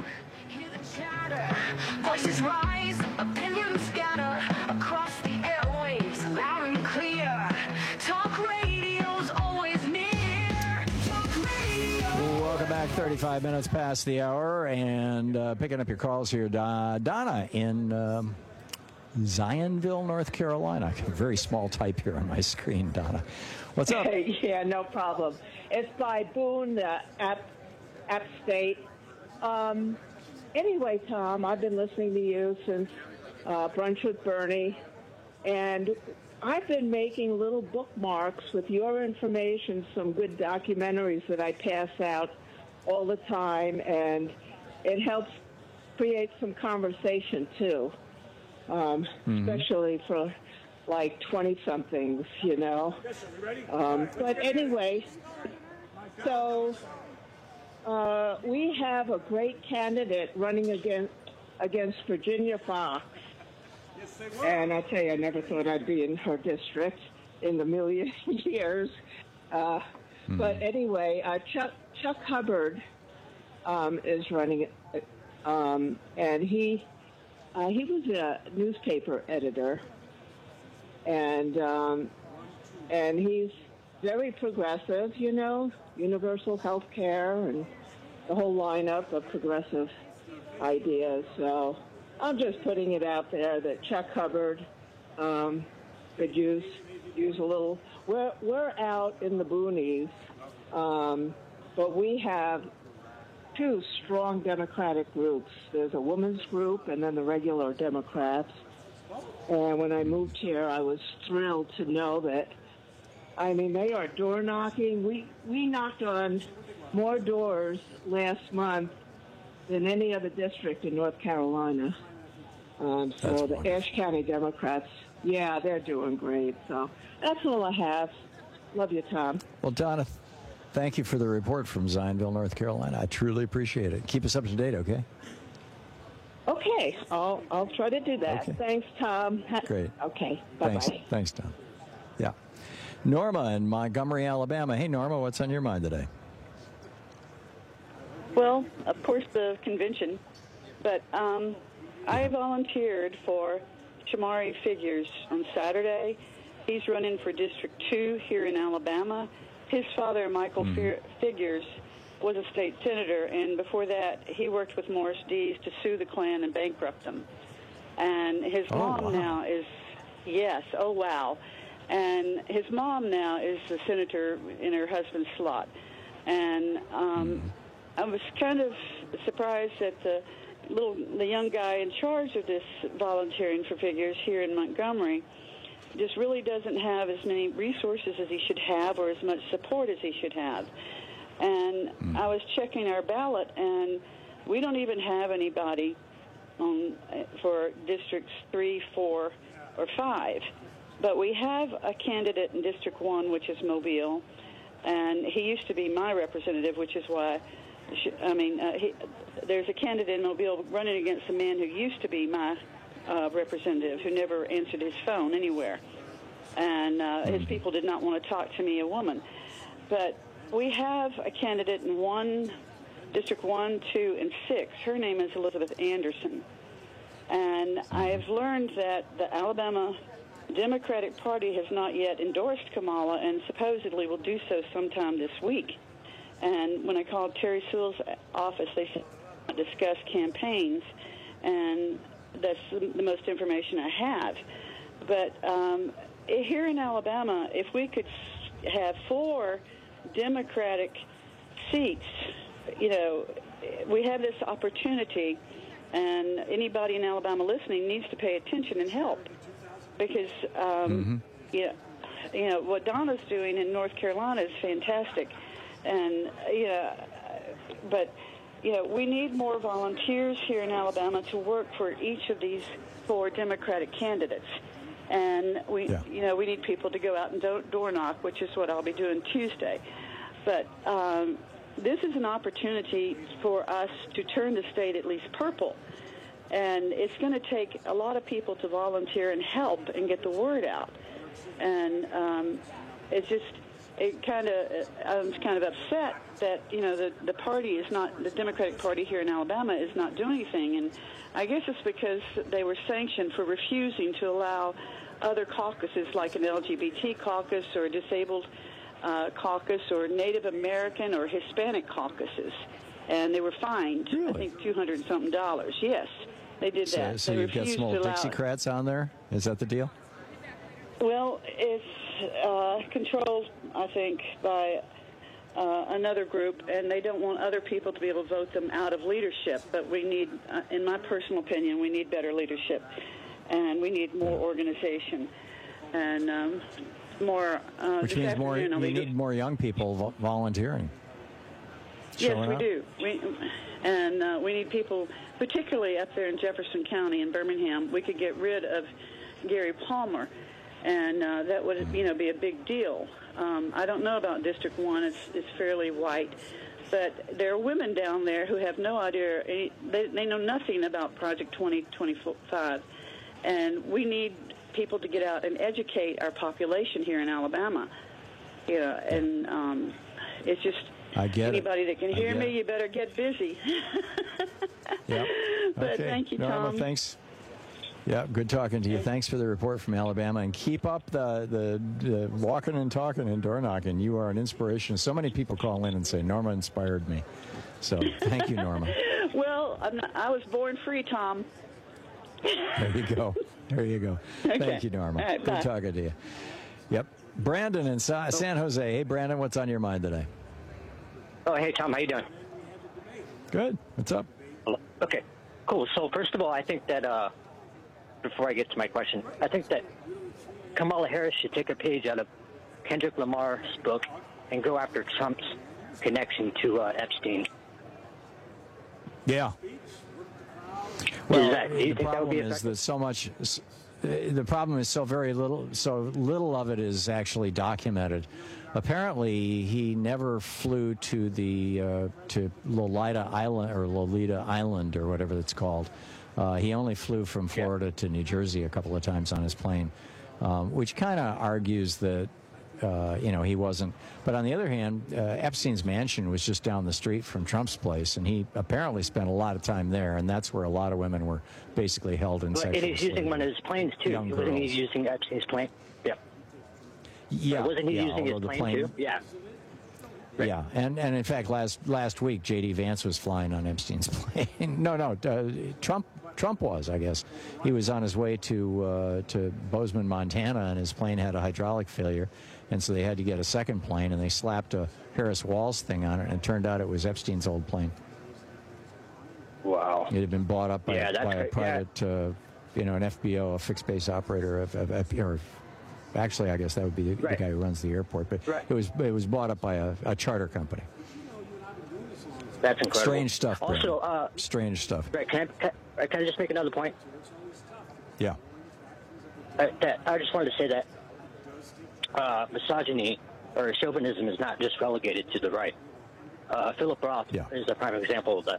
Voices rise, opinions scatter across the airwaves, loud and clear. Talk radio's always near. Talk radio. Welcome back. thirty-five minutes past the hour, and uh, picking up your calls here, uh, Donna in um, Zionville, North Carolina. Very small type here on my screen, Donna. What's up? Yeah, no problem. It's by Boone, uh, App, App State. Um, anyway, Tom, I've been listening to you since uh, Brunch with Bernie, and I've been making little bookmarks with your information, some good documentaries that I pass out all the time, and it helps create some conversation, too, um, mm-hmm. especially for, like, twenty-somethings, you know. Um, but anyway, so uh, we have a great candidate running against, against Virginia Fox. And I tell you, I never thought I'd be in her district in the million years. Uh, mm-hmm. But anyway, uh, Chuck, Chuck Hubbard um, is running it, um, and he uh, he was a newspaper editor, and um, and he's very progressive, you know, universal health care and the whole lineup of progressive ideas. So I'm just putting it out there that Chuck Hubbard um, could use use a little. We're we're out in the boonies, um, but we have two strong Democratic groups. There's a women's group and then the regular Democrats. And when I moved here, I was thrilled to know that. I mean, they are door knocking. We we knocked on more doors last month than any other district in North Carolina. Um, so that's the wonderful. Ashe County Democrats, yeah, they're doing great. So that's all I have. Love you, Tom. Well, Donna, thank you for the report from Zionville, North Carolina. I truly appreciate it. Keep us up to date, okay? Okay, I'll I'll try to do that. Okay. Thanks, Tom. Great. Okay, bye-bye. Thanks, Thanks, Tom. Yeah. Norma in Montgomery, Alabama. Hey, Norma, what's on your mind today? Well, of course, the convention, but um, I volunteered for Shamari Figures on Saturday. He's running for District two here in Alabama. His father, Michael mm. Figures, was a state senator, and before that, he worked with Morris Dees to sue the Klan and bankrupt them. And his oh, mom wow. now is, yes, oh, wow. And his mom now is the senator in her husband's slot. And um, mm. I was kind of surprised that the little, the young guy in charge of this volunteering for Figures here in Montgomery just really doesn't have as many resources as he should have or as much support as he should have. And mm. I was checking our ballot, and we don't even have anybody on for districts three, four, or five. But we have a candidate in District one, which is Mobile, and he used to be my representative, which is why, I mean, uh, he, there's a candidate in Mobile running against a man who used to be my uh, representative, who never answered his phone anywhere. And uh, his people did not want to talk to me, a woman. But we have a candidate in one, District one, two, and six. Her name is Elizabeth Anderson. And I have learned that the Alabama Democratic Party has not yet endorsed Kamala and supposedly will do so sometime this week. And when I called Terry Sewell's office, they said discuss campaigns, and that's the most information I have. But um, here in Alabama, if we could have four Democratic seats, you know, we have this opportunity, and anybody in Alabama listening needs to pay attention and help, because um, mm-hmm. you know, you know what Donna's doing in North Carolina is fantastic, and you know, but you know we need more volunteers here in Alabama to work for each of these four Democratic candidates, and we yeah. you know we need people to go out and do- door knock, which is what I'll be doing Tuesday, but. Um, This is an opportunity for us to turn the state at least purple, and it's going to take a lot of people to volunteer and help and get the word out. And um, it's just, it kind of, I'm kind of upset that you know the the party is not, the Democratic Party here in Alabama is not doing anything, and I guess it's because they were sanctioned for refusing to allow other caucuses like an L G B T caucus or a disabled Uh, caucus or Native American or Hispanic caucuses, and they were fined, really? I think, two hundred and something dollars. Yes, they did so, that. So they you've got some old Dixiecrats on there? Is that the deal? Well, it's uh, controlled, I think, by uh, another group, and they don't want other people to be able to vote them out of leadership. But we need, uh, in my personal opinion, we need better leadership, and we need more organization, and um, more. Uh, Which means more. You need more young people vo- volunteering. Yes, we up. do. We, and uh, we need people, particularly up there in Jefferson County in Birmingham. We could get rid of Gary Palmer, and uh, that would you know be a big deal. Um, I don't know about District One; it's it's fairly white, but there are women down there who have no idea. Any, they they know nothing about Project twenty twenty-five, and we need people to get out and educate our population here in Alabama. You know, and um, it's just. I get Anybody it. that can hear me, it. you better get busy. Yep. But okay. thank you, Norma, Tom. thanks. Yeah, good talking to you. Thanks for the report from Alabama, and keep up the, the, the walking and talking and door knocking. You are an inspiration. So many people call in and say, Norma inspired me. So thank you, Norma. Well, I'm not, I was born free, Tom. There you go. There you go. Okay. Thank you, Norma. All right, good bye. talking to you. Yep. Brandon in Sa- San Jose. Hey, Brandon, what's on your mind today? Oh, hey, Tom, how you doing? Good. What's up? Okay, cool. So first of all, I think that, uh, before I get to my question, I think that Kamala Harris should take a page out of Kendrick Lamar's book and go after Trump's connection to uh, Epstein. Yeah. Well, that, do you the think that would problem be is that so much... The problem is so very little, so little of it is actually documented. Apparently, he never flew to the uh, to Lolita Island or Lolita Island or whatever it's called. Uh, he only flew from Florida yeah. to New Jersey a couple of times on his plane, um, which kind of argues that uh, you know he wasn't. But on the other hand, uh, Epstein's mansion was just down the street from Trump's place, and he apparently spent a lot of time there, and that's where a lot of women were basically held in well, sexual and he's using slavery. one of his planes too. Young Wasn't he girls. using Epstein's plane? Yeah. Yeah. Or wasn't he yeah, using his although the plane, plane too? Yeah. Right. Yeah, and, and in fact, last last week, J D Vance was flying on Epstein's plane. no, no, uh, Trump Trump was, I guess. He was on his way to uh, to Bozeman, Montana, and his plane had a hydraulic failure, and so they had to get a second plane, and they slapped a Harris Walls thing on it, and it turned out it was Epstein's old plane. Wow. It had been bought up by, Yeah, that's by a great. private, uh, you know, an F B O, a fixed base operator of, of, of or actually, I guess that would be the, Right. the guy who runs the airport, but Right. it was it was bought up by a, a charter company. That's incredible. Strange stuff, Brandon. Also, uh, Strange stuff. right, can I, can, I, can I just make another point? Yeah. Uh, that, I just wanted to say that uh, misogyny or chauvinism is not just relegated to the right. Uh, Philip Roth Yeah. is a prime example of that.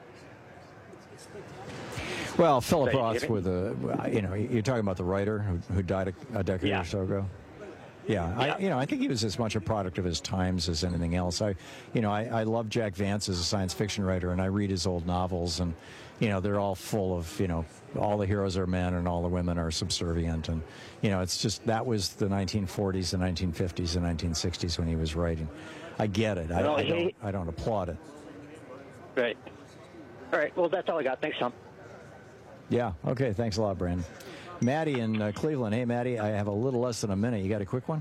Well, Philip Sorry, Roth, David? with a, you know, you're talking about the writer who, who died a, a decade Yeah. or so ago. Yeah, I, you know, I think he was as much a product of his times as anything else. I, you know, I, I love Jack Vance as a science fiction writer, and I read his old novels, and you know, they're all full of, you know, all the heroes are men and all the women are subservient, and you know, it's just that was the nineteen forties, the nineteen fifties, the nineteen sixties when he was writing. I get it. I, No, I he- don't. I don't applaud it. Right. All right. Well, that's all I got. Thanks, Tom. Yeah. Okay. Thanks a lot, Brandon. Maddie in uh, Cleveland. Hey, Maddie, I have a little less than a minute. You got a quick one?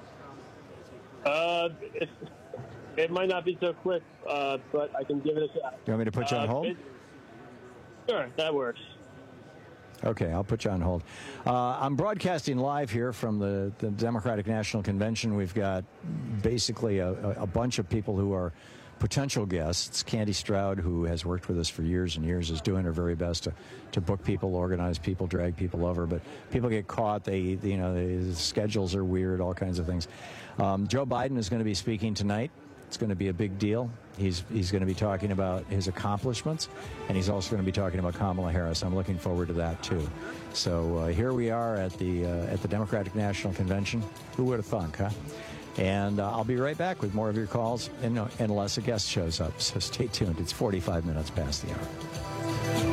Uh, it, it might not be so quick, uh, but I can give it a shot. Do you want me to put you on Uh, hold? it- sure, that works. Okay, I'll put you on hold. Uh, I'm broadcasting live here from the, the Democratic National Convention. We've got basically a, a bunch of people who are potential guests. Candy Stroud, who has worked with us for years and years, is doing her very best to, to book people, organize people, drag people over. But people get caught. They, you know, the schedules are weird, all kinds of things. Um, Joe Biden is going to be speaking tonight. It's going to be a big deal. He's he's going to be talking about his accomplishments, and he's also going to be talking about Kamala Harris. I'm looking forward to that too. So uh, here we are at the uh, at the Democratic National Convention. Who would have thunk, huh? And uh, I'll be right back with more of your calls, and, uh, unless a guest shows up. So stay tuned. It's forty-five minutes past the hour.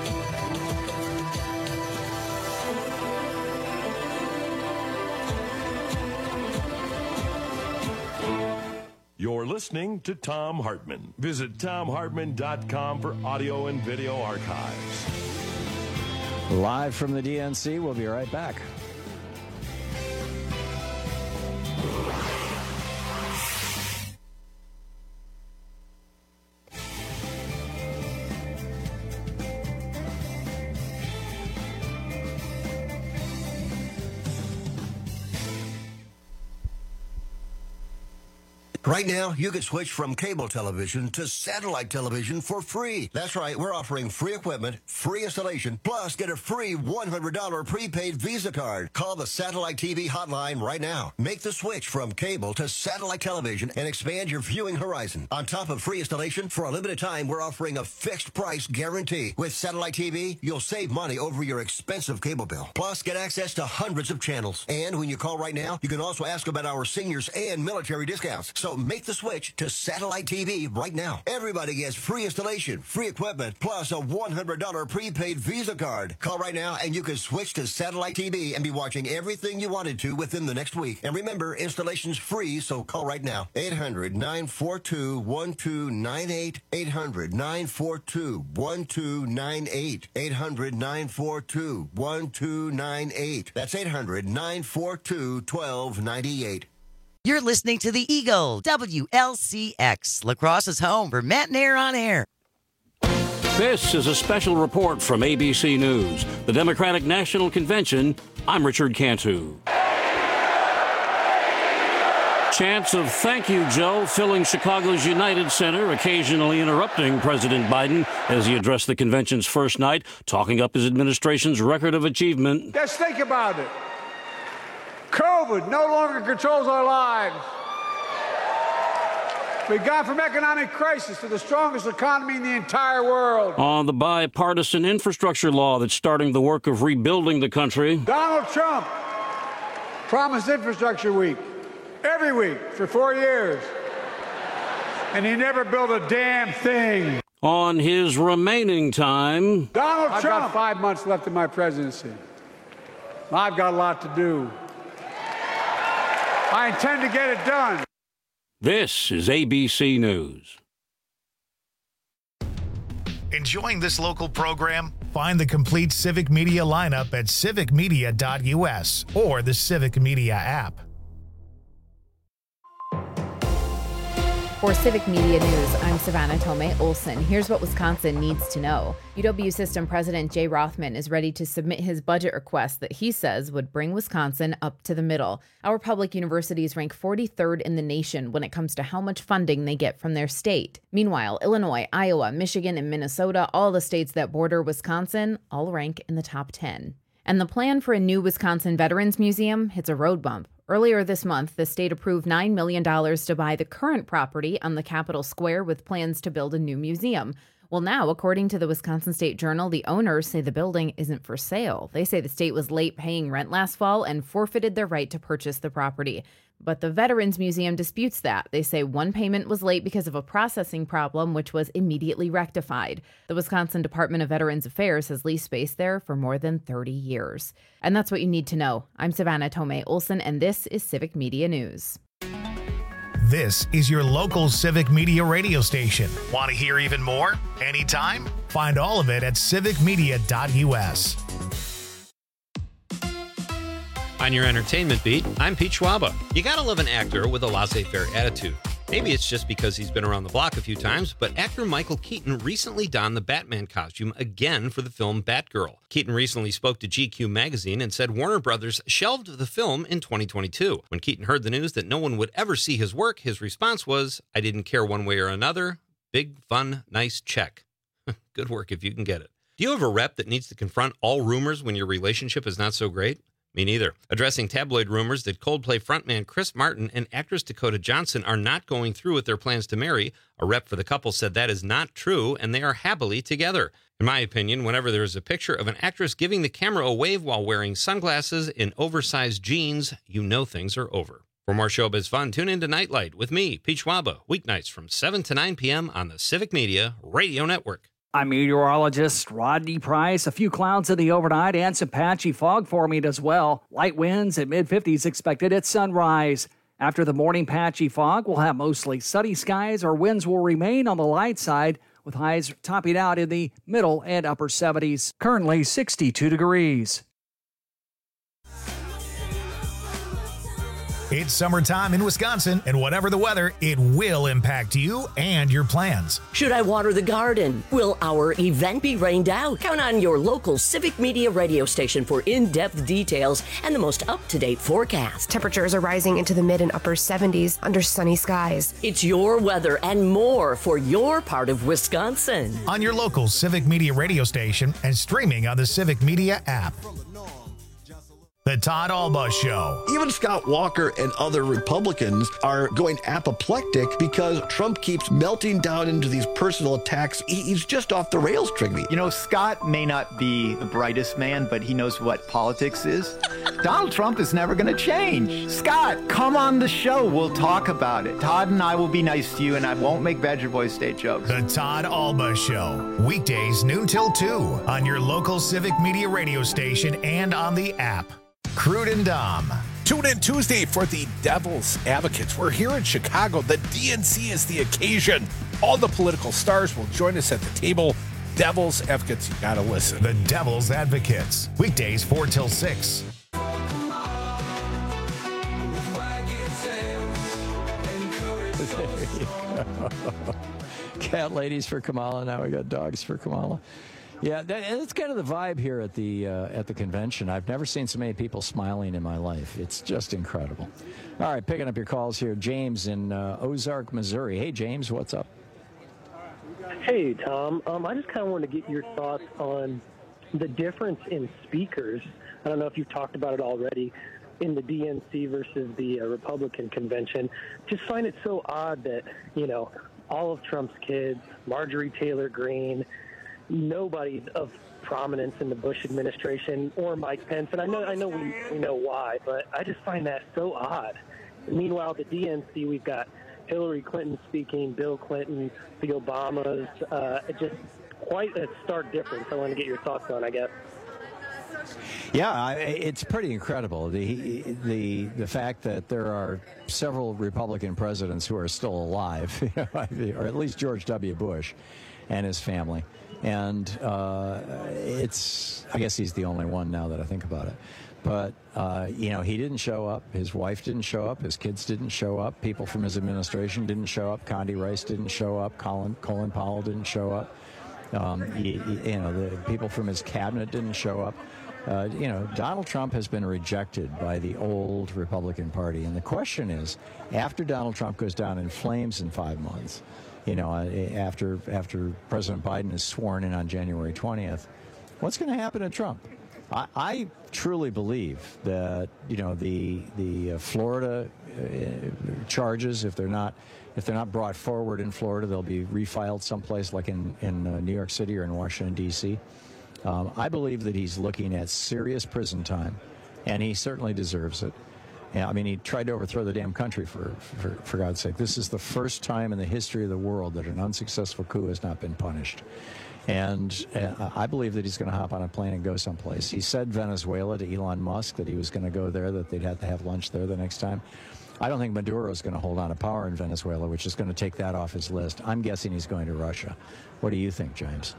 You're listening to Thom Hartmann. Visit Thom Hartmann dot com for audio and video archives. Live from the D N C. We'll be right back. Right now, you can switch from cable television to satellite television for free. That's right, we're offering free equipment, free installation, plus get a free one hundred dollars prepaid Visa card. Call the Satellite T V hotline right now. Make the switch from cable to satellite television and expand your viewing horizon. On top of free installation, for a limited time, we're offering a fixed price guarantee. With Satellite T V, you'll save money over your expensive cable bill. Plus, get access to hundreds of channels. And when you call right now, you can also ask about our seniors and military discounts. So make the switch to Satellite T V right now. Everybody gets free installation, free equipment, plus a one hundred dollars prepaid Visa card. Call right now and you can switch to Satellite T V and be watching everything you wanted to within the next week. And remember, installation's free, so call right now. eight hundred, nine four two, one two nine eight. eight hundred, nine four two, one two nine eight. eight hundred, nine four two, one two nine eight. That's eight hundred, nine four two, one two nine eight. You're listening to the Eagle, W L C X, Lacrosse's home for Matt and Air on Air. This is a special report from A B C News, the Democratic National Convention. I'm Richard Cantu. Chants of "Thank you, Joe" filling Chicago's United Center, occasionally interrupting President Biden as he addressed the convention's first night, talking up his administration's record of achievement. Just think about it. COVID no longer controls our lives. We've gone from economic crisis to the strongest economy in the entire world. On the bipartisan infrastructure law that's starting the work of rebuilding the country. Donald Trump promised infrastructure week every week for four years, and he never built a damn thing. On his remaining time, Donald Trump. I've got five months left in my presidency. I've got a lot to do. I intend to get it done. This is A B C News. Enjoying this local program? Find the complete Civic Media lineup at civic media dot U S or the Civic Media app. For Civic Media News, I'm Savannah Tomei Olson. Here's what Wisconsin needs to know. U W System President Jay Rothman is ready to submit his budget request that he says would bring Wisconsin up to the middle. Our public universities rank forty-third in the nation when it comes to how much funding they get from their state. Meanwhile, Illinois, Iowa, Michigan, and Minnesota, all the states that border Wisconsin, all rank in the top ten. And the plan for a new Wisconsin Veterans Museum hits a road bump. Earlier this month, the state approved nine million dollars to buy the current property on the Capitol Square with plans to build a new museum. Well, now, according to the Wisconsin State Journal, the owners say the building isn't for sale. They say the state was late paying rent last fall and forfeited their right to purchase the property. But the Veterans Museum disputes that. They say one payment was late because of a processing problem, which was immediately rectified. The Wisconsin Department of Veterans Affairs has leased space there for more than thirty years. And that's what you need to know. I'm Savannah Tomei Olson, and this is Civic Media News. This is your local Civic Media radio station. Want to hear even more? Anytime? Find all of it at civic media dot u s. On your entertainment beat, I'm Pete Schwaba. You gotta love an actor with a laissez-faire attitude. Maybe it's just because he's been around the block a few times, but actor Michael Keaton recently donned the Batman costume again for the film Batgirl. Keaton recently spoke to G Q magazine and said Warner Brothers shelved the film in twenty twenty-two. When Keaton heard the news that no one would ever see his work, his response was, "I didn't care one way or another. Big, fun, nice check." Good work if you can get it. Do you have a rep that needs to confront all rumors when your relationship is not so great? Me neither. Addressing tabloid rumors that Coldplay frontman Chris Martin and actress Dakota Johnson are not going through with their plans to marry, a rep for the couple said that is not true and they are happily together. In my opinion, whenever there is a picture of an actress giving the camera a wave while wearing sunglasses and oversized jeans, you know things are over. For more showbiz fun, tune in to Nightlight with me, Pete Schwaba, weeknights from seven to nine p.m. on the Civic Media Radio Network. I'm meteorologist Rodney Price. A few clouds in the overnight and some patchy fog forming as well. Light winds at mid fifties expected at sunrise. After the morning patchy fog, we'll have mostly sunny skies. Our winds will remain on the light side with highs topping out in the middle and upper seventies. Currently sixty-two degrees. It's summertime in Wisconsin, and whatever the weather, it will impact you and your plans. Should I water the garden? Will our event be rained out? Count on your local Civic Media radio station for in-depth details and the most up-to-date forecast. Temperatures are rising into the mid and upper seventies under sunny skies. It's your weather and more for your part of Wisconsin. On your local Civic Media radio station and streaming on the Civic Media app. The Todd Alba Show. Even Scott Walker and other Republicans are going apoplectic because Trump keeps melting down into these personal attacks. He, he's just off the rails, Trigby. You know, Scott may not be the brightest man, but he knows what politics is. Donald Trump is never going to change. Scott, come on the show. We'll talk about it. Todd and I will be nice to you, and I won't make Badger Boy State jokes. The Todd Alba Show. Weekdays, noon till two on your local Civic Media radio station and on the app. Crude and Dom. Tune in Tuesday for the Devil's Advocates. We're here in Chicago. The D N C is the occasion. All the political stars will join us at the table. Devil's Advocates, you gotta listen. The Devil's Advocates. Weekdays four till six. Cat ladies for Kamala. Now we got dogs for Kamala. Yeah, that, that's kind of the vibe here at the uh, at the convention. I've never seen so many people smiling in my life. It's just incredible. All right, picking up your calls here. James in uh, Ozark, Missouri. Hey, James, what's up? Hey, Tom. Um, I just kind of want to get your thoughts on the difference in speakers. I don't know if you've talked about it already in the D N C versus the uh, Republican convention. Just find it so odd that, you know, all of Trump's kids, Marjorie Taylor Greene, nobody of prominence in the Bush administration or Mike Pence, and I know I know we, we know why, but I just find that so odd. Meanwhile, the D N C, we've got Hillary Clinton speaking, Bill Clinton, the Obamas, uh, just quite a stark difference. I want to get your thoughts on, I guess. Yeah, it's pretty incredible. The the the fact that there are several Republican presidents who are still alive, or at least George W. Bush and his family. And uh, it's, I guess he's the only one now that I think about it. But, uh, you know, he didn't show up. His wife didn't show up. His kids didn't show up. People from his administration didn't show up. Condi Rice didn't show up. Colin, Colin Powell didn't show up. Um, you, you know, the people from his cabinet didn't show up. Uh, you know, Donald Trump has been rejected by the old Republican Party. And the question is, after Donald Trump goes down in flames in five months, you know, after after President Biden is sworn in on January twentieth, what's going to happen to Trump? I, I truly believe that, you know, the the uh, Florida charges. If they're not, if they're not brought forward in Florida, they'll be refiled someplace like in in uh, New York City or in Washington D C Um, I believe that he's looking at serious prison time, and he certainly deserves it. Yeah, I mean, he tried to overthrow the damn country, for, for for God's sake. This is the first time in the history of the world that an unsuccessful coup has not been punished. And uh, I believe that he's going to hop on a plane and go someplace. He said Venezuela to Elon Musk, that he was going to go there, that they'd have to have lunch there the next time. I don't think Maduro is going to hold on to power in Venezuela, which is going to take that off his list. I'm guessing he's going to Russia. What do you think, James?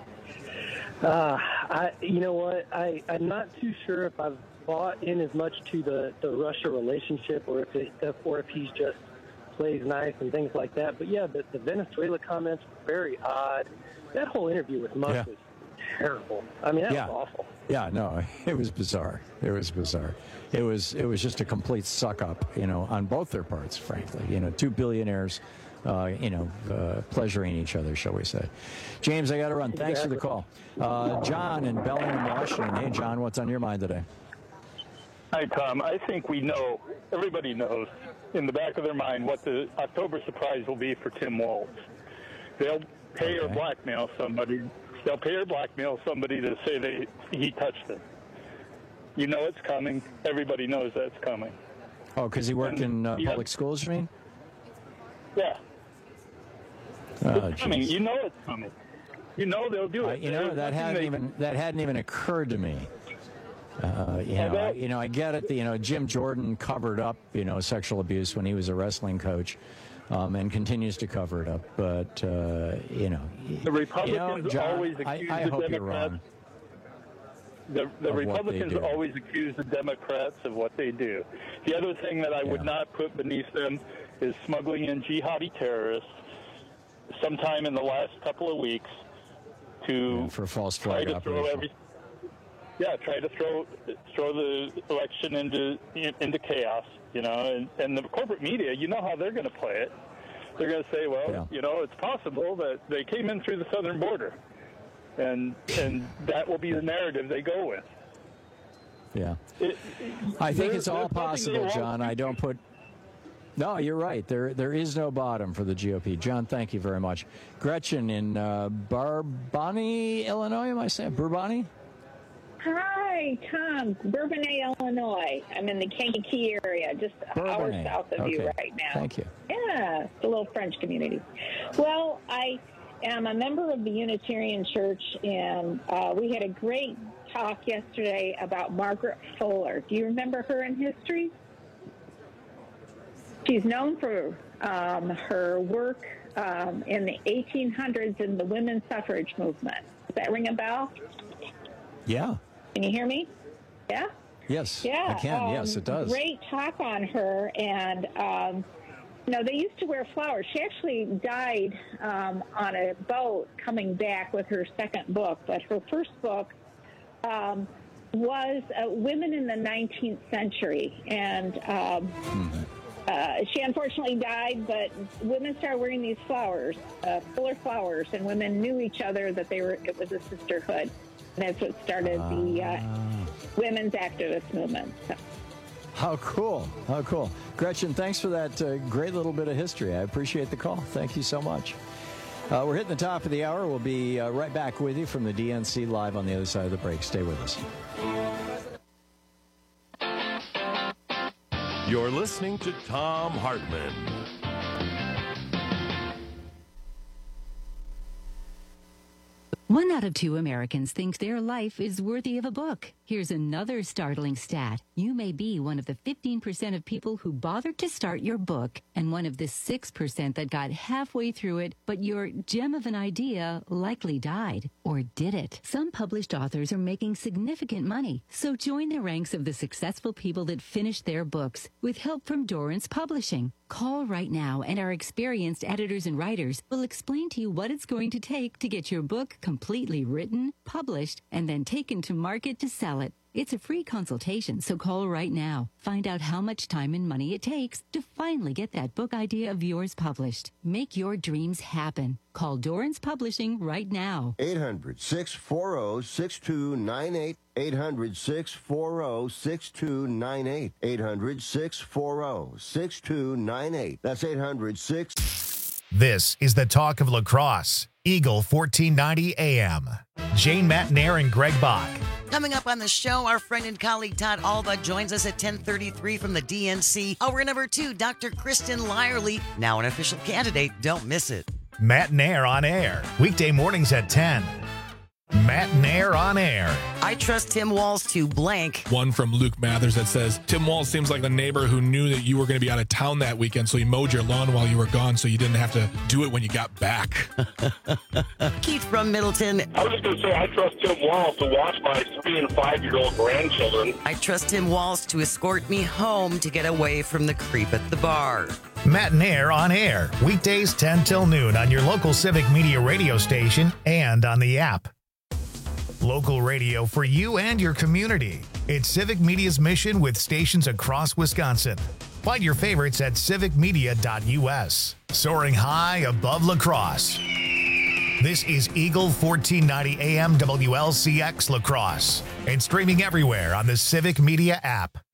Uh, I, you know what? I, I'm not too sure if I've bought in as much to the, the Russia relationship, or if it, or if he's just plays nice and things like that. But yeah, the, the Venezuela comments were very odd. That whole interview with Musk yeah. was terrible. I mean, that yeah. was awful. Yeah, no, it was bizarre. It was bizarre. It was it was just a complete suck up, you know, on both their parts, frankly. You know, two billionaires, uh, you know, uh, pleasuring each other, shall we say. James, I got to run. Thanks exactly. for the call. Uh, John in Bellingham, Washington. Hey, John, what's on your mind today? Hi, Tom. I think we know, everybody knows in the back of their mind what the October surprise will be for Tim Walz. They'll pay okay. or blackmail somebody. They'll pay or blackmail somebody to say they he touched them. You know it's coming. Everybody knows that's coming. Oh, because he worked and, in uh, yeah. public schools, you mean? Yeah. Oh, it's coming. You know it's coming. You know they'll do it. Uh, you know There's that hadn't they... even that hadn't even occurred to me. Uh, you know, I, you know, I get it. You know, Jim Jordan covered up, you know, sexual abuse when he was a wrestling coach, um, and continues to cover it up. But uh, you know, the Republicans you know, John, always accuse I, I the hope Democrats. You're wrong the the Republicans do. always accuse the Democrats of what they do. The other thing that I yeah. would not put beneath them is smuggling in jihadi terrorists sometime in the last couple of weeks to yeah, for false try flag to throw operation. every. Yeah, try to throw throw the election into into chaos, you know, and, and the corporate media, you know how they're going to play it. They're going to say, well, yeah. you know, it's possible that they came in through the southern border, and and that will be the narrative they go with. Yeah, it, I think there, it's all possible, John. I don't put. No, you're right. There there is no bottom for the G O P. John, thank you very much. Gretchen in uh, Bourbonnais, Illinois. Am I saying Bourbonnais? Hi, Tom. Bourbonnais, Illinois. I'm in the Kankakee area, just an hour south of okay. you right now. Thank you. Yeah, it's a little French community. Well, I am a member of the Unitarian Church, and uh, we had a great talk yesterday about Margaret Fuller. Do you remember her in history? She's known for um, her work um, in the eighteen hundreds in the women's suffrage movement. Does that ring a bell? Yeah. Can you hear me? Yeah? Yes, yeah, I can. Um, yes, it does. Great talk on her. And, um, you know, they used to wear flowers. She actually died um, on a boat coming back with her second book. But her first book um, was uh, Women in the nineteenth Century. And um, mm-hmm. uh, she unfortunately died, but women started wearing these flowers, uh, fuller flowers, and women knew each other that they were. It was a sisterhood. That's what started the uh, women's activist movement. So. How cool. How cool. Gretchen, thanks for that uh, great little bit of history. I appreciate the call. Thank you so much. Uh, we're hitting the top of the hour. We'll be uh, right back with you from the D N C live on the other side of the break. Stay with us. You're listening to Thom Hartmann. One out of two Americans think their life is worthy of a book. Here's another startling stat. You may be one of the fifteen percent of people who bothered to start your book and one of the six percent that got halfway through it, but your gem of an idea likely died. Or did it? Some published authors are making significant money, so join the ranks of the successful people that finished their books with help from Dorrance Publishing. Call right now, and our experienced editors and writers will explain to you what it's going to take to get your book completely written, published, and then taken to market to sell it. It's a free consultation, so call right now. Find out how much time and money it takes to finally get that book idea of yours published. Make your dreams happen. Call Dorrance Publishing right now. eight hundred, six four zero, six two nine eight. eight hundred, six four zero, six two nine eight. eight hundred, six four zero, six two nine eight. That's eight hundred, six... This is the talk of lacrosse. Eagle fourteen ninety A M. Jane Matnair and Greg Bach. Coming up on the show, our friend and colleague Todd Alba joins us at ten thirty-three from the D N C. Hour number two, Doctor Kristen Lyerly, now an official candidate. Don't miss it. Matnair on air. Weekday mornings at ten. Matnair on air. I trust Tim Walz to blank. One from Luke Mathers that says, Tim Walz seems like the neighbor who knew that you were going to be out of town that weekend, so he mowed your lawn while you were gone so you didn't have to do it when you got back. Keith from Middleton. I was just going to say, I trust Tim Walz to watch my three and five-year-old grandchildren. I trust Tim Walz to escort me home to get away from the creep at the bar. Matnair on air. Weekdays ten till noon on your local Civic Media radio station and on the app. Local radio for you and your community. It's Civic Media's mission with stations across Wisconsin. Find your favorites at civic media dot u s. Soaring high above lacrosse. This is Eagle fourteen ninety A M W L C X Lacrosse and streaming everywhere on the Civic Media app.